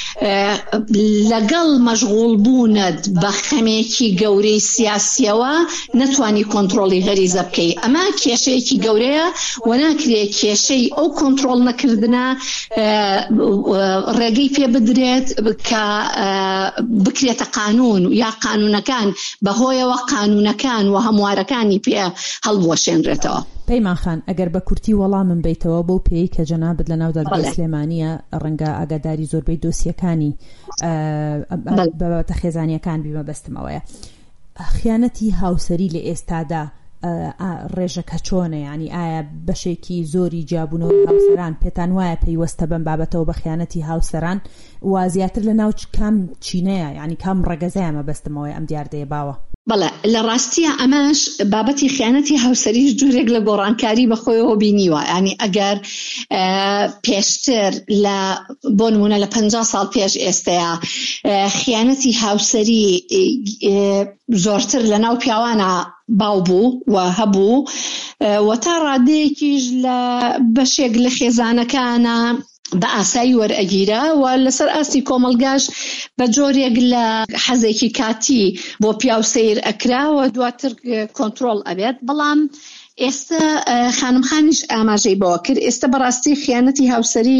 لەگەڵ مەشغوڵ بوونت بە خەمێکی گەورەی سیاسیەوە نەتوانی کۆنتڕۆڵی غەریزە بکەی. ئەمە کێشەیەکی گەورەیە و ناکرێت کێشەی ئەو کۆنتڕۆڵ نەکردنە ڕێگەی پێ بدرێت کە بکرێتە قانون یا قانونەکان بەهۆیەوە قانونەکان و هەموارەکانی پێ هەڵوەشێنرێتەوە. پەیمان خان، ئەگەر بە کورتی وەڵامم بیتەوە بۆ پێی کە جەنابەت لە ناو دادگای سلێمانیە ڕەنگە ئاگاداری زۆربەی دۆسیەکانی بابەتە خێزانیەکان بیمەبەستمەوەیە، خیانەتی هاوسەری لە ئێستادا ڕێژەکە چۆنە؟ ینی ئایا بەشێکی زۆری جیابوونەوە هاوسەران پێتان وایە پەیوەستە بەم بابەتەوە بە خیانەتی هاوسەران و زیاتر لە ناو کام چینەیە، ینی کام ڕێگەزایە مەبەستمەوەی ئەم دیاردەیە باوە؟ بەڵێ لە ڕاستیە ئەمەش بابەتی خیانەتی هاوسەریش جورێک لە گۆڕانکاری بەخۆیەوە بینیوە. ینی ئەگەر پێشتر لە بۆ نمونە لە 50 ساڵ پێش ئێستەیە خیانەتی هاوسەری زۆرتر لە ناو پیاوانە باو بوو و هەبوو و تا ڕادەیەکیش لە بەشێک لە خێزانەکانە بە ئاسایی وەرئەگیرە و لەسەر ئاستی کۆمەلگاش بە جۆرێک لە حەزێکی کاتی بۆ پیاو سیر ئەکرا و دواتر کۆنتڕۆڵ ئەبێت. بەڵام ئێستا خانم خانیش ئاماژەی بۆ کرد. ئێستا بەڕاستی خیانەتی هاوسەری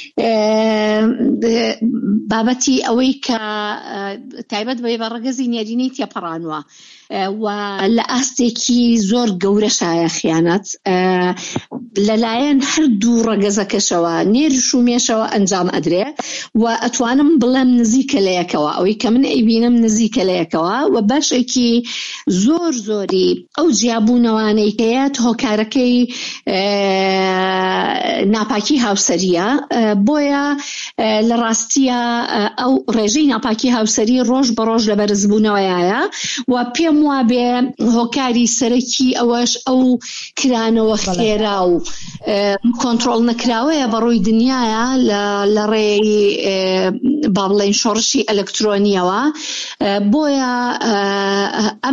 بابەتی ئەوەی کە تایبەت بە ڕەگەزی نێرینەی تێپەڕانوە و لە ئاستێکی زۆر گەورەشایە خیانەت لەلایەن هەردوو ڕەگەزەکەشەوە نێریش و مێشەوە ئەنجام ئەدرێ و ئەتوانم بڵێم نزیکە لە یەکەوە، ئەوەی کە من ئەیبینم نزیکە لە یەکەوە و بەشێکی زۆر زۆری ئەو جیابوونەوانەی هەیە هۆکارەکەی ناپاکی هاوسەریە. بۆیە لە ڕاستیە ئەو ڕێژەی ناپاکی هاوسەری ڕۆژ بە ڕۆژ لە بەرزبوونەوەیە و پێم وابێ هۆکاری سەرەکی ئەوەش ئەو کرانەوە خێرا و کۆنتڕۆڵ نەکراوەیە بەڕووی دنیاە لە ڕێی با بڵێن شۆڕشی ئەلکترۆنیەوە. بۆیە ئەم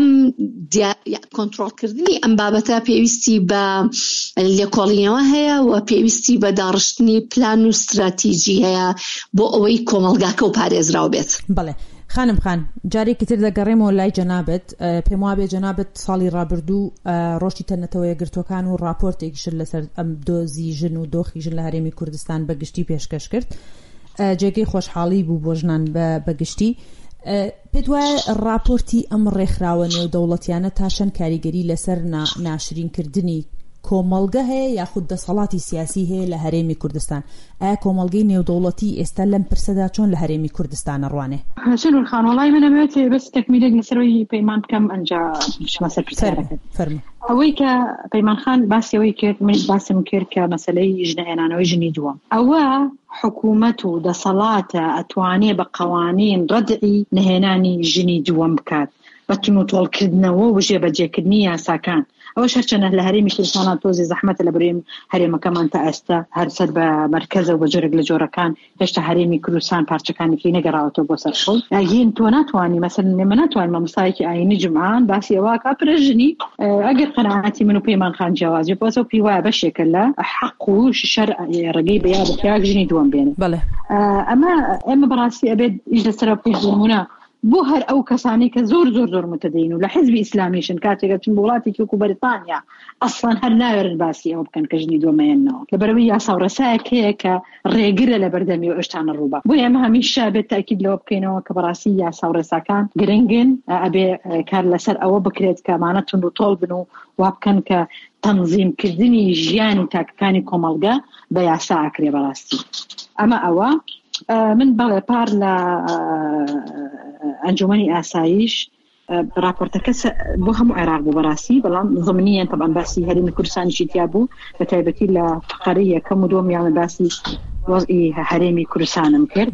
کۆنتڕۆڵکردنی ئەم بابەتە پێویستی بە لێکۆڵینەوە هەیە و پێویستی بە داڕشتنی پلان و استراتیژی هەیە بۆ ئەوەی کۆمەڵگاکە و پارێزراو بێت. بەڵێ خانم خان، جارێکی تر دەگەڕێمەوە لای جەنابەت. پێم وابێ جەنابەت ساڵی ڕابردوو ڕۆژی تەنەتەوە یەکگرتوەکان و راپۆرتێکیشن لەسەر ئەم دۆزی ژن و دۆخی ژن لە هەرێمی کوردستان بەگشتی پێشکەش کرد. جێگەی خۆشحاڵی بوو بۆ ژنان بەگشتی. پێت وایە راپۆرتی ئەم ڕێکخراوە نێودەوڵەتیانە تا چەند کاریگەری لەسەر ناشرینکردنی کۆمەڵگە هەیە یاخود دەسەڵاتی سیاسی هەیە لە هەرێمی کوردستان؟ ئایا کۆمەڵگەی نێودەوڵەتی ئێستا لەم پرسەدا چۆن لە هەرێمی کوردستانە ڕوانێ؟ سنوور خان، وڵای منەوێت بەس تەکمیلێک لەسەرەوەی پەیمان بکەم ئەنجا شمەسەر پرسیارەکەت. ئەوەی کە پەیمان خان باسیەوەی کرد، من باسم کرد کە مەسەلەی ژنهێنانەوەی ژنی دووەم، ئەوە حکوومەت و دەسەڵاتە ئەتوانێ بە قەوانین ڕەدعی نهێنانی ژنی دووەم بکات بە تونوتۆڵکردنەوە و ژێبەجێکردنی یاساکان. ئەوە شەرچەنە لە هەرێمی کوردستان تۆزی زەحمەتە لە بەرێم هەرێمەکەمان تا ئێستا هەرسەر بە مەرکەزە و بە جۆرێک لە جۆرەکان هێشتا هەرێمی کوردستان پارچەکانێکی نەگەڕاوەتەوە بۆ سەرخۆڵ. هین تۆ ناتوانانی مەسەلەن من ناتوانم مەمەستایەکی ئاینی جمعان باسی ئەوە پرە ژنی ئەگەر قەناعەتی من و پەیمان خان جیاوازی بۆسە و پیوایە بەشێکە لە حەق و شەرع ڕێگەی بەیا بکرا ژنی دووەم بێنێ. بەڵێ ئەمە ئێمە بەڕاستی ئەبێت ئیش لەسەر پێشبوونە بۆ هەر ئەو کەسانی کە زۆر زۆر زۆر متدین و لە حیزبی ئیسلامیشن کاتێکە چون وڵاتێکی وەکو بەریتانیا ئەسڵان هەر ناوێرن باسی ئەوە بکەن کە ژنی دووەمەیەنەوە لەبەرەوەی یاسا و ڕێسایەک هەیە کە ڕێگرە لە بەردەمی و ئێشتانە ڕووبە. بۆ ئێمە هەمیشە بێت تاکید لەوە بکەینەوە کە بەڕاستی یاسا و ڕێساکان گرنگن، ئەبێ کار لەسەر ئەوە بکرێت کە ئەمانە تونند و تۆڵ بن و وا بکەن کە تەنظیمکردنی ژیانی تاکەکانی کۆمەڵگە بە یاسا ئاکرێ. بەڕاستی ئەمە ئەوە من بەڵێ پار لە ئەنجومەنی ئاسایش راپۆرتەکە بۆ هەموو عێراق بوو بەڕاستی، بەڵام ضمنیان طبعا باسی هەرێمی کوردستانیشی تیا بوو بە تایبەتی لە فقرەی یەکەم و دووەمیان باسی وەزعی هەرێمی کوردستانم کرد.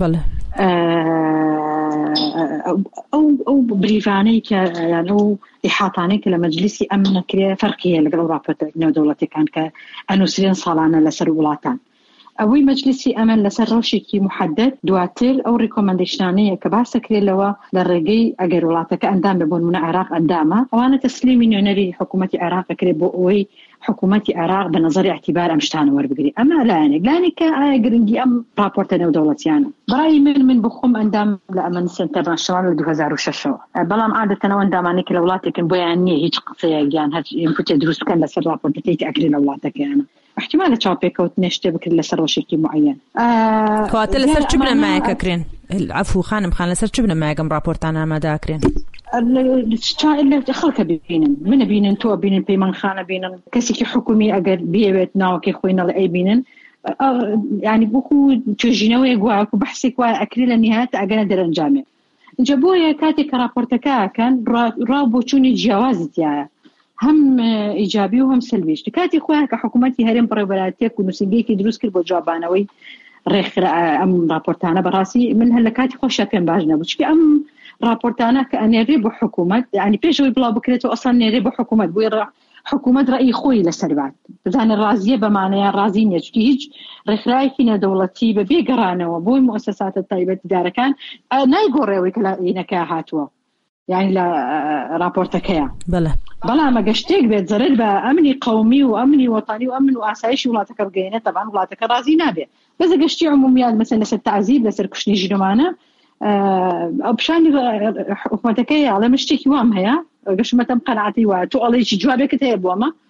ئەو بریڤانەی کە یان ئەو ئیحاطانەی کە لە مەجلیسی ئەم نەکرێ فەرقیە لەگەڵ راپۆرتە نێودەوڵەتیەکان کە ئەنووسرێن ساڵانە لەسەر وڵاتان. ئەوەی مەجلیسی ئەمن لەسەر ڕۆژێکی محدد دواتر ئەو ڕیکۆمەندیشنانەیە کە باسەکرێتەوە لە ڕێگەی ئەگەر وڵاتەکە ئەندام بێ بۆ نمونە عێراق ئەندامە، ئەوانە تەسلیمی نوێنەری حکوومەتی عێراق دەکرێت بۆ ئەوەی حکوومەتی عێراق بە نەزەری اعتیبار ئەم شتانە وەربگری. ئەمە لایەنێک کە ئایا گرنگی ئەم راپۆرتە نێودەوڵەتیانە بەڕای من بخۆم ئەندام لە ئەمن سنتەرناشنال 2006ەوە، بەڵام عادەتەنەوە ئەندامانێک لە وڵاتێکن بۆیان نییە هیچ قسەیەکیان هەر ئینپوتێ دروست بکەن لەسەر راپۆرتەکەی ئەکرێت لە وڵاتەکەیانە. احتمال چاپێکەوت نشته بکرد لەسەر ڕۆژێکی معەن. کەواتە لەسەر چ بنەمایەکەکرێن؟ عفو خانم خان، لەسەر چ بنەمایەکەم راپۆرتان ئامادەکرێن؟ خەڵکە ببینن، منە بینن، تۆ بینن، پەیمان خانە بینن، کەسێکی حکومی ئەگەر بێوێت ناوەکەی خۆی نەڵێ ئەی بینن، ینی بۆکو توێژینەوەی گوواکو بەحسێک وایە ئەکرێ لە نهایەت ئەگەنە دەرەنجامێت. اینجا بۆیە کاتێک کە راپۆرتەکەکەن ڕاو بۆچوونی جیاوازتیایە هم ئیجابی و هم سلبیش. کاتی خۆیان کە حکوومەتی هەرێم بەڕێوەبەراتیەک و نووسنگەیەکی دروست کرد بۆ جوابانەوەی ڕێکخرا ئەم راپۆرتانە بەڕاستی من هەر لە کاتی خۆشە پێم باش نەبوو، چونکە ئەم راپۆرتانە کە ئەنێرێ بۆ حکوومەت، یعنی پێشەوەی بڵاو بکرێتەوە ئەسڵان نێرێ بۆ حکوومەت، بۆی حکوومەت ڕێی خۆی لەسەر بات بزانێ ڕازیە بەمانەیە ڕازی نیە، چونکە هیچ ڕێکخراوێکی نێودەوڵەتی بە بێگەڕانەوە بۆی موسساتە تایبەتیدارەکان نایگۆڕێەوەی کە لەینەکە هاتووە، یعنی لە راپۆرتەکەیە. بەڵام ئەگە شتێک بێت زەرر بە ئەمنی قەومی و ئەمنی وەتانی و ئەمن و ئاسایشی وڵاتەکە بگەینێت، طبعاً وڵاتەکە ڕازی نابێت. بەس گەشتی عمومیات مەسەن لەسەر تعزیب، لەسەر کوشتنی ژنەمانە، ئەو پیشانی حکوومەتەکەی ئەڵێ شتێکی وام هەیە، گەشتمەتەم قەناعەتی وایە، تۆ ئەڵێکی جوابێکت هەیە بۆ ئەمە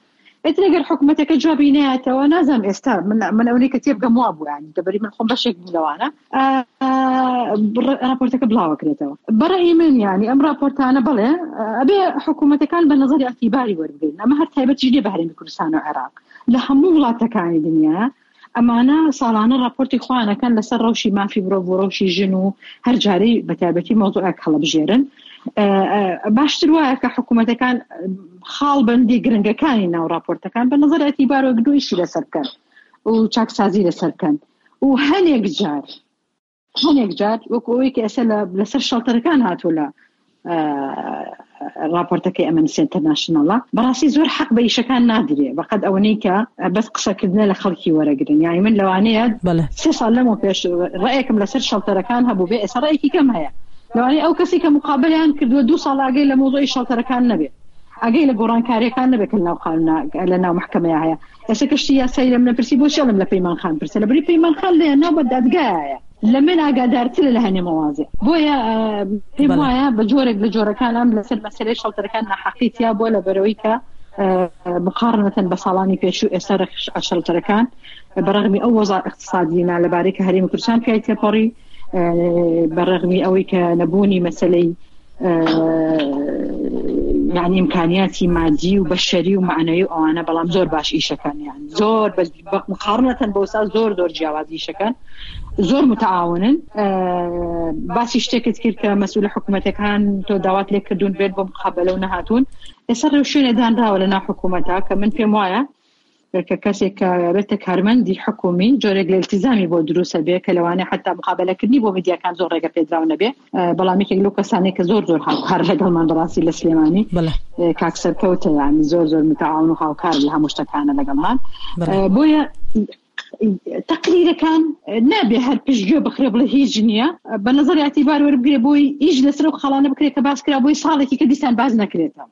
ئەگەر حکوومەتەکە جوابی نایەتەوە نازانم ئێستا من ئەوەی کە تێبگەم وا بوو ینی دەبەری من خۆم بەشێک بوولەوانە راپۆرتەکە بڵاوەکرێتەوە بەڕێی من ینی ئەم راپۆرتانە بڵێ ئەبێ حکوومەتەکان بە نظری ئەتیباری وەربگرن ئەمە هەر تایبەتی لێ بە هەرێمی کوردستان و عێراق لە هەموو وڵاتەکانی دنیا ئەمانە ساڵانە راپۆرتی خوانەکەن لەسەر ڕەوشی مافی مرۆڤ و ڕەوشی ژن و هەر جارەی بە تایبەتی مۆزوعێک هەڵەبژێرن باشتر وایە کە حکوومەتەکان خاڵبەندی گرنگەکانی ناو راپۆرتەکان بە نظر ئەتیبار و گدویشی لەسەر بکەن و چاکسازی لەسەر بکەن و هەنێک جار وەکەوەی کە ئێستا لەسەر شەڵتەرەکان هاتووە لە راپۆرتەکەی ئەمنستی ئینتەرناشنەڵە بەڕاستی زۆر حەق بە ئیشەکان نادرێ بەقەد ئەوەی کە بەس قسەکردنە لە خەڵکی وەرەگرن یانی من لەوانەیە 3 ساڵ لەمەوە پێش ڕێیەکم لەسەر شەڵتەرەکان هەبوو بێ ئێستا ڕێیەکی کەم هەیە لەوانەیە ئەو کەسی کە مقابلیان کردووە 2 ساڵ ئاگەی لە مۆزۆی شەڵتەرەکان نەبێت ئاگەی لە گۆڕانکاریەکان نەبێت کە لە ناو محکەمەیە هەیە ئێستا کەشتی یاسایی لەم نەپرسی بۆ چێڵم لە پەیمان خان پرسە لەبەری پەیمان خان لێ ناو بە دادگایە لە من ئاگادارترە لە هەنێ مەوازێ بۆیە پێم وایە بە جۆرێک لە جۆرەکان ئەم لەسەر مەسەلەی شەڵتەرەکان ناحەقیتیا بۆ لە بەرەوەی کە مقارنەتەن بە ساڵانی پێشوو ئێستا شەڵتەرەکان بەڕەغمی ئەو وەزع اقتصادینا لەبارەی کە هەرێمی کوردستان پێی تێپەڕی بەڕەغمی ئەوەی کە نەبوونی مەسەلەی يعني إمكانياتي مادي وبشري ومعنوي وأنا بلام زور باش إيشكان يعني زور بس مقارنة بوسا زور جواز إيشكان زور متعاونن باش يشتكت كير مسؤول حكومتك كان تو دعوات لك كردون بيت بمقابلة ونهاتون يصير شو ندان را ولا نا حكومتك من في مويا ككسك رتك هرمندي حكومي جورج الالتزامي بو دروس به كلوانه حتى مقابله كدني بو ميديا كان زور رجع بيدراونه به بلامي كي لوكاساني كزور هر رجل من براسي السليماني كاكسر كوته يعني زور متعاون وخاوكار لها مشتكانا لقمان بويا تقريرا كان نابي هاد بيجو بخرب له هيجنيا بنظر اعتبار وربقري بوي يجلس رو خلانا بكري كباسكرا بوي صالحي كديسان بازنا كريتا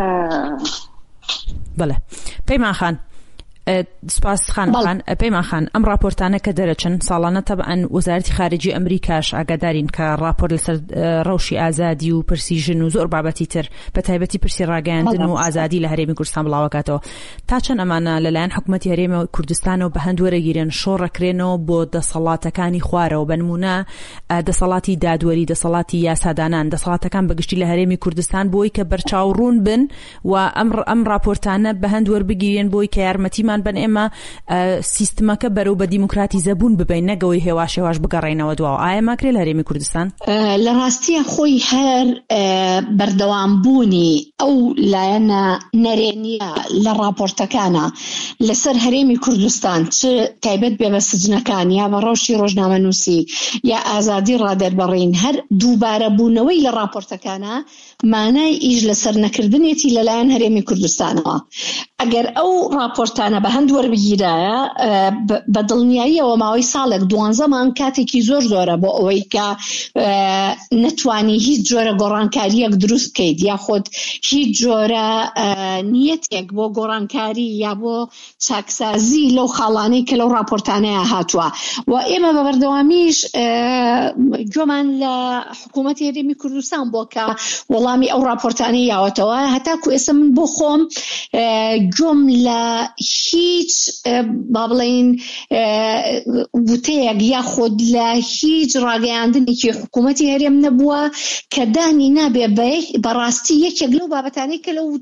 بله بيمان خان سپاس خان پەیمان خان ئەم راپۆرتانە کە دەرەچن ساڵانە تەبعەن وەزارەتی خارجی ئەمریکاش ئاگادارین کە راپۆرت لەسەر ڕەوشی ئازادی و پرسی ژن و زۆر بابەتی تر بە تایبەتی پرسی ڕاگەیاندن و ئازادی لە هەرێمی کوردستان بڵاوەکاتەوە تا چەند ئەمانە لەلایەن حکوومەتی هەرێمی کوردستانەوە بە هەند وەرەگیرن شۆڕەکرێنەوە بۆ دەسەڵاتەکانی خوارەوە بە نمونە دەسەڵاتی دادوەری دەسەڵاتی یاسادانان دەسەڵاتەکان بەگشتی لە هەرێمی کوردستان بۆی کە بەرچاوڕوون بن و ئەم راپۆرتانە بە هەند وەربگیرن بۆی کە یارمەتیمان بن ئێمە سیستمەکە بەرەو بە دیموکراتیزەبوون ببین نەگەوەی هێواش بگەڕێنەوە دواوە ئایا ماکرێ لە هەرێمی کوردستان لە ڕاستیە خۆی هەر بەردەوامبوونی ئەو لایەنە نەرێنیە لە راپۆرتەکانە لەسەر هەرێمی کوردستان چ تایبەت بێ بە سجنەکان یا بە ڕەوشی ڕۆژنامەنووسی یا ئازادی ڕادەربەڕین هەر دووبارە بوونەوەی لە راپۆرتەکانە مانای ئیش لەسەر نەکردنێتی لەلایەن هەرێمی کوردستانەوە ئەگەر ئەو راپۆرتانە بە هەند وەربگیرایە بە دڵنیاییەوە ماوەی ساڵێک 12 مانگ کاتێکی زۆرە بۆ ئەوەی کە نەتوانی هیچ جۆرە گۆڕانکاریەک دروست بکەیت یاخۆت هیچ جۆرە نیەتێک بۆ گۆڕانکاری یا بۆ چاکسازی لەو خاڵانەی کە لەو راپۆرتانەیە هاتووە و ئێمە بە بەردەوامیش گوێمان لە حکوومەتی هەرێمی کوردستان بۆ کە وەڵامی ئەو راپۆرتانەی یاوەتەوە هەتاکو ئێستا من بۆ خۆم گوم لە هیچ با بڵێن وتەیەک یاخۆت لە هیچ ڕاگەیاندنێکی حکوومەتی هەرێم نەبووە کە دانی نابێ بەڕاستی یەکێک لەو بابەتانەی کە لەو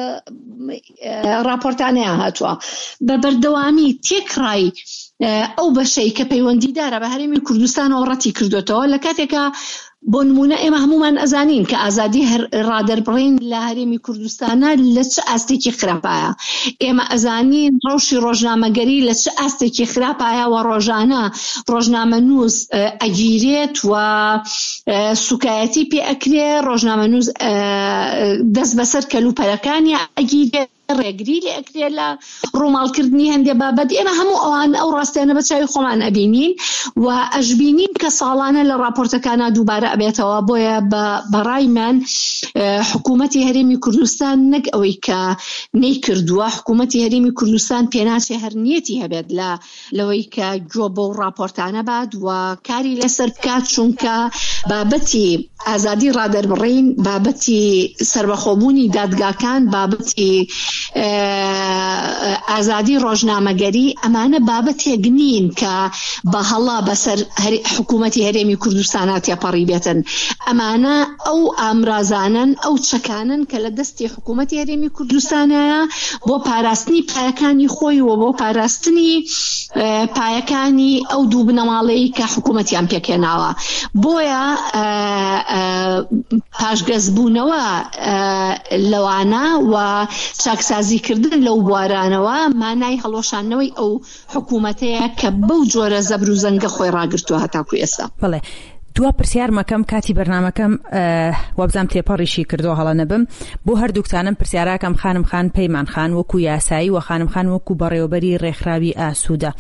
راپۆرتانەیە هاتووە بە بەردەوامی تێکڕای ئەو بەشەی کە پەیوەندیدارە بە هەرێمی کوردستانەوە ڕەتی کردوێتەوە لە کاتێکە بۆ نمونە ئێمە هەمومان ئەزانین کە ئازادی ڕادەربڕین لە هەرێمی کوردستانە لە چه ئاستێکی خراپایە ئێمە ئەزانین ڕەوشی ڕۆژنامەگەری لە چه ئاستێکی خراپایە و ڕۆژانە ڕۆژنامەنووس ئەگیرێت و سوکایەتی پێ ئەکرێ ڕۆژنامەنووس دەست بەسەر کەلوپەرەکانی ئەگیرێت ڕێگری لێ ئەکرێ لە ڕووماڵکردنی هەندێک بابەت ئێمە هەموو ئەوان ئەو ڕاستیانە بە چاوی خۆمان ئەبینین و ئەشبینین کە ساڵانە لە راپۆرتەکانە دووبارە ئەبێتەوە بۆیە بەڕای من حکوومەتی هەرێمی کوردستان نەک ئەوەی کە نەیکردووە حکوومەتی هەرێمی کوردستان پێناچێ هەرنیەتی هەبێت لەوەی کە گوێ بۆ راپۆرتانە بات و کاری لەسەر بکات چونکە بابەتی ئازادی ڕادەربڕین بابەتی سەربەخۆبوونی دادگاکان بابەتی ئازادی ڕۆژنامەگەری ئەمانە بابەتێک نین کە بە هەڵا بەسەر حکوومەتی هەرێمی کوردستان تێپەڕی بێتن. ئەمانە ئەو ئامرازانن ئەو چەکانن کە لە دەستی حکوومەتی هەرێمی کوردستانەیە بۆ پاراستنی پایەکانی خۆی و بۆ پاراستنی پایەکانی ئەو دوو بنەماڵەیە کە حکوومەتیان پێکێناوە. بۆیە پاشگەزبوونەوە لەوانە و چاکسازیکردن لەو بوارانەوە مانای هەڵۆشانەوەی ئەو حکوومەتەیە کە بەو جۆرە زەبر و زەنگە خۆی ڕاگرتووە هەتاکو ئێستا. بەڵێ دوا پرسیارمەکەم کاتی بەرنامەکەم وابزانام تێپەڕیشی کردو هەڵە نەبم بۆ هەردووکتانم پرسیاراکەم خانم خان پەیمان خان وەکو یاسایی و خانم خان وەکو بەڕێوەبەری ڕێکخراوی ئاسوودە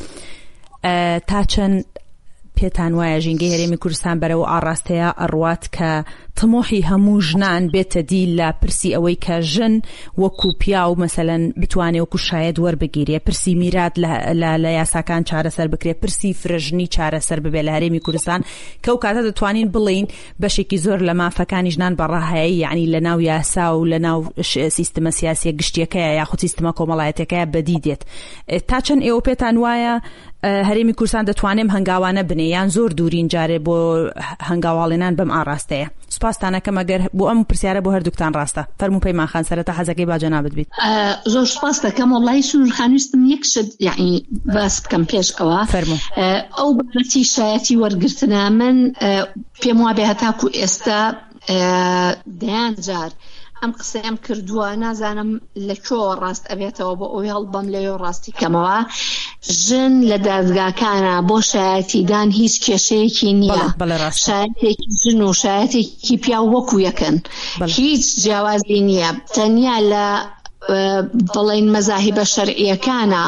تا چەند پێتان وایە ژینگەی هەرێمی کوردستان بەرەو ئاڕاستەیە ئەڕوات کە تمۆحی هەموو ژنان بێتە دی لە پرسی ئەوەی کە ژن وەکو پیا و مەسەلەن بتوانێت وەکو شاید وەربگیرێ، پرسی میرات لە یاساکان چارەسەر بکرێت، پرسی فرەژنی چارەسەر ببێت لە هەرێمی کوردستان کە ئەو کاتە دەتوانین بڵین بەشێکی زۆر لە مافەکانی ژنان بەڕاهەیە، یعنی لە ناو یاسا و لە ناو سیستەمە سیاسیە گشتیەکەیە یاخود سیستەمە کۆمەڵایەتەکەیە بەدی دێت. تا چەند ئێوە پێتان وایە هەرێمی کوردستان دەتوانێم هەنگاوانە بنێ یان زۆر دوورین جارێ بۆ هەنگاواڵێنان بەم ئاڕاستەیە؟ سوپاستانەکەم ئەگەر بۆ ئەم پرسیارە بۆ هەردووکتان ڕاستە. فەرموو پەیمان خان سەرەتا حەزەکەی باجەنابێت بیت. زۆر سوپاس دەکەم. وەڵی سنوور خانویستم یەک شت یعنی باس بکەم پێش ئەوە ئەو بابەتی شایەتی وەرگرتنە من پێم وابێ هەتاکو ئێستا دەیان جار ئەم قسەیەم کردووە نازانم لە کۆ ڕاست ئەبێتەوە بۆ ئەوی هەڵبەم لەوێ ڕاستی کەمەوە ژن لە دادگاکانە بۆ شایەتیدان هیچ کێشەیەکی نییە. شایەتێکی ژن و شایەتێکی پیا وەکو یەکەن، هیچ جیاوازی نییە. تەنیا لە بڵین مەزاهیبە شەرعیەکانە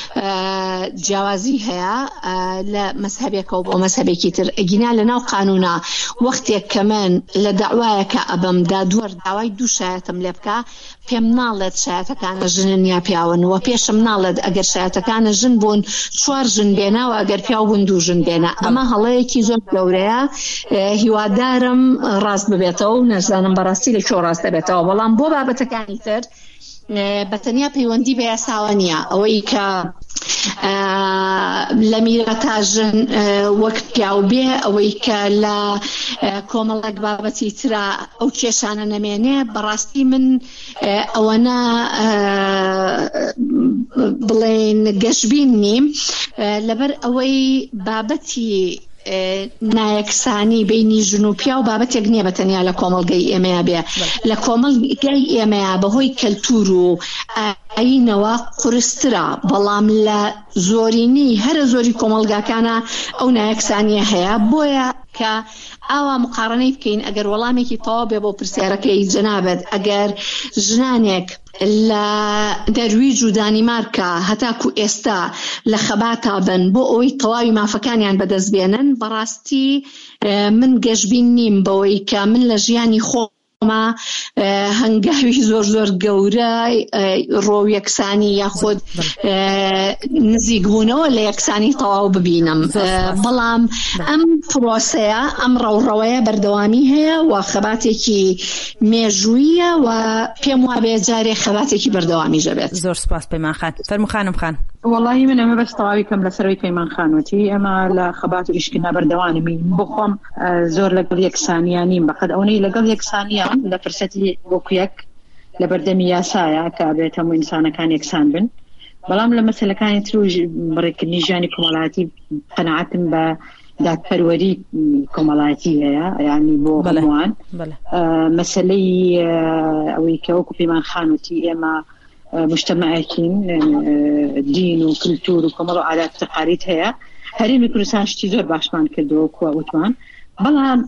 جیاوازی هەیە لە مەزهەبێکە و بۆ مەزهەبێکی تر. ئەگینا لە ناو قانونا وەختێک کە من لە داوایەکە ئەبم دادوەر داوای دوو شایەتم لێ بکە پێم ناڵێت شایەتەکانە ژنن یا پیاون و پێشم ناڵێت ئەگەر شایەتەکانە ژن بوون 4 ژن بێنە و ئەگەر پیا بوون 2 ژن بێنە. ئەمە هەڵەیەکی زۆر گەورەیە، هیوادارم ڕاست ببێتەوە و نەزانم بەڕاستی لە کۆ ڕاست دەبێتەوە. بەڵام بۆ بابەتەکانی تر بەتەنیا پەیوەندی بە یاساوە نییە. ئەوەی کە لە میرەتا ژن وەک پیاو بێ، ئەوەی کە لە کۆمەڵێک بابەتی ترا ئەو کێشانە نەمێنێ، بەڕاستی من ئەوەنە بڵێن گەشبین نیم لەبەر ئەوەی بابەتی نایەکسانی بینی ژن و پیا و بابەتێک نییە بەتەنیا لە کۆمەڵگەی ئێمەیە بێ. لە کۆمەڵگەی ئێمەیە بەهۆی کەلتور و ئاینەوە قورسترە، بەڵام لە زۆرینی هەرە زۆری کۆمەڵگاکانە ئەو نایەکسانیە هەیە. بۆیە کە ئاوا مقارنەی بکەین ئەگەر وەڵامێکی تەواو بێ بۆ پرسیارەکەی جەنابەت، ئەگەر ژنانێک لە دەرویج و دانیمارکە هەتاکو ئێستا لە خەباتا بن بۆ ئەوەی تەواوی مافەکانیان بەدەست بێنن، بەڕاستی من گەشبین نیم بەوەی کە من لە ژیانی خۆمە هەنگاوی زۆر زۆر گەورە ڕۆ یەکسانی یاخود نزیکبوونەوە لە یەکسانی تەواو ببینم. بەڵام ئەم پرۆسەیە ئەم ڕەوڕەوەیە بەردەوامی هەیە و خەباتێکی مێژوویە و پێم وابێ جارێ خەباتێکی بەردەوامی ژەبێت. زۆر سپاس پەیمان خان. فەرموو خانم خان. وەڵاهی من ئەمە بەس تەواوی کەم لەسەرەوەی پەیمان خانوەتی ئەمە لە خەبات و ئیشکردنا بەردەوامین بۆ خۆم زۆر لەگەڵ یەکسانیان نیم، بەقەد ئەوەی لەگەڵ یەکسانیان لە فرسەتی وەکویەک لە بەردەمی یاسایە کە بێت هەموو ئینسانەکان یەکسان بن. بەڵام لە مەسەلەکانی تر و بڕێکردنی ژیانی کۆمەڵایەتی قەنەعەتم بە دادپەروەری کۆمەڵایەتی هەیە، یعنی بۆ هەمووان. مەسەلەی ئەوەی کە وەکو پەیمان خانوەتی ئێمە مجتمعێکین دین و کلتور و کۆمەڵ و عادات و تەقاریت هەیە. هەرێمی کوردستان شتی زۆر باشمان کردەوە وتمان، بەڵام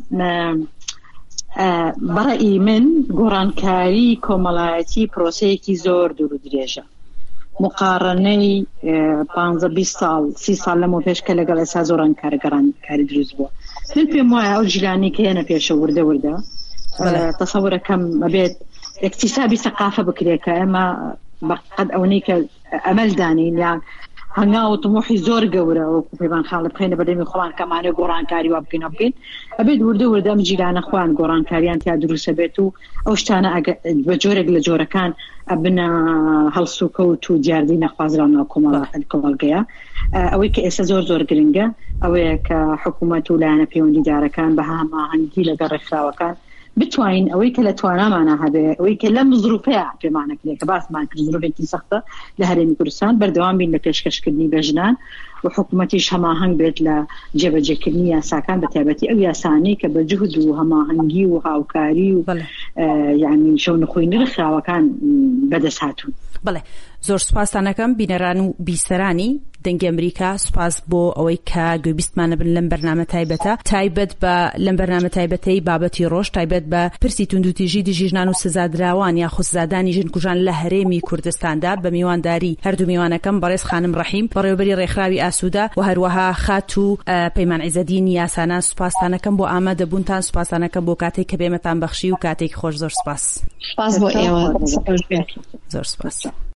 بەڕێی من گۆڕانکاری کۆمەڵایەتی پرۆسەیەکی زۆر دوور و درێژە. مقارنەی 15-20 ساڵ 30 ساڵ لەمەوە پێش کە لەگەڵ ئێستا زۆران کاری دروست بووە. من پێم وایە ئەو جیلانی کە هێنە پێشە وردە تەسەورەکەم ئەبێت اکتسابی ثقافە بکرێت کە ئێمە بەقەد ئەوەی کە ئەمەل دانین یان هەنگا و تمۆحی زۆر گەورە وەکو پەیمان خاڵ بخێنە بەدەمی خۆمان کەمانە گۆڕانکاری وا بکەین ئەبێت وردە ئەم جیرانە خۆیان گۆڕانکاریان تیا دروستە بێت و ئەو شتانە بە جۆرێک لە جۆرەکان ئەبنە هەڵسوکەوت و دیاردی نەخوازراوە کۆمەڵگەیە. ئەوەی کە ئێستا زۆر گرنگە ئەوەیە کە حکوومەت و لایەنە پەیوەندیدارەکان بە هەماهەنگی لەگەڵ ڕێکخراوەکان بتوانین ئەوەی کە لە توانامانە هەبێ ئەوەی کە لەم زروفەیە پێمانەکرێت کە باسمان کرد زروفێکی سەختە لە هەرێمی کوردستان بەردەوام بین لە پێشکەشکردنی بەژنان و حکوومەتیش هەماهەنگ بێت لە جێبەجێکردنی یاساکان بە تایبەتی ئەو یاسانەی کە بە جوهد و هەماهەنگی و هاوکاری و یعنی شەونخۆی نرخراوەکان بەدەست هاتوون. بەڵێ زۆر سوپاسانەکەم بینەران و بیسەرانی دەنگی ئەمریکا، سوپاس بۆ ئەوەی کە گوێبیستمانە بن لەم بەرنامە تایبەتە تایبەت بە لەم بەرنامە تایبەتەی بابەتی ڕۆژ تایبەت بە پرسی توندوتیژی دژی ژنان و سزادراوان یاخود سزادانی ژنکوژان لە هەرێمی کوردستاندا بە میوانداری هەردوو میوانەکەم بەڕێز خانم ڕەحیم بەڕێوەبەری ڕێکخراوی ئاسوودا و هەروەها خات و پەیمان عیزەدین یاسانە سوپاسانەکەم بۆ ئامادەبوونتان، سوپاسانەکەم بۆ کاتێک کە بێمەتان بەخشی و کاتێک خۆش. زۆر سپاس. سپاس بۆ ئێوە. زۆر سپاس.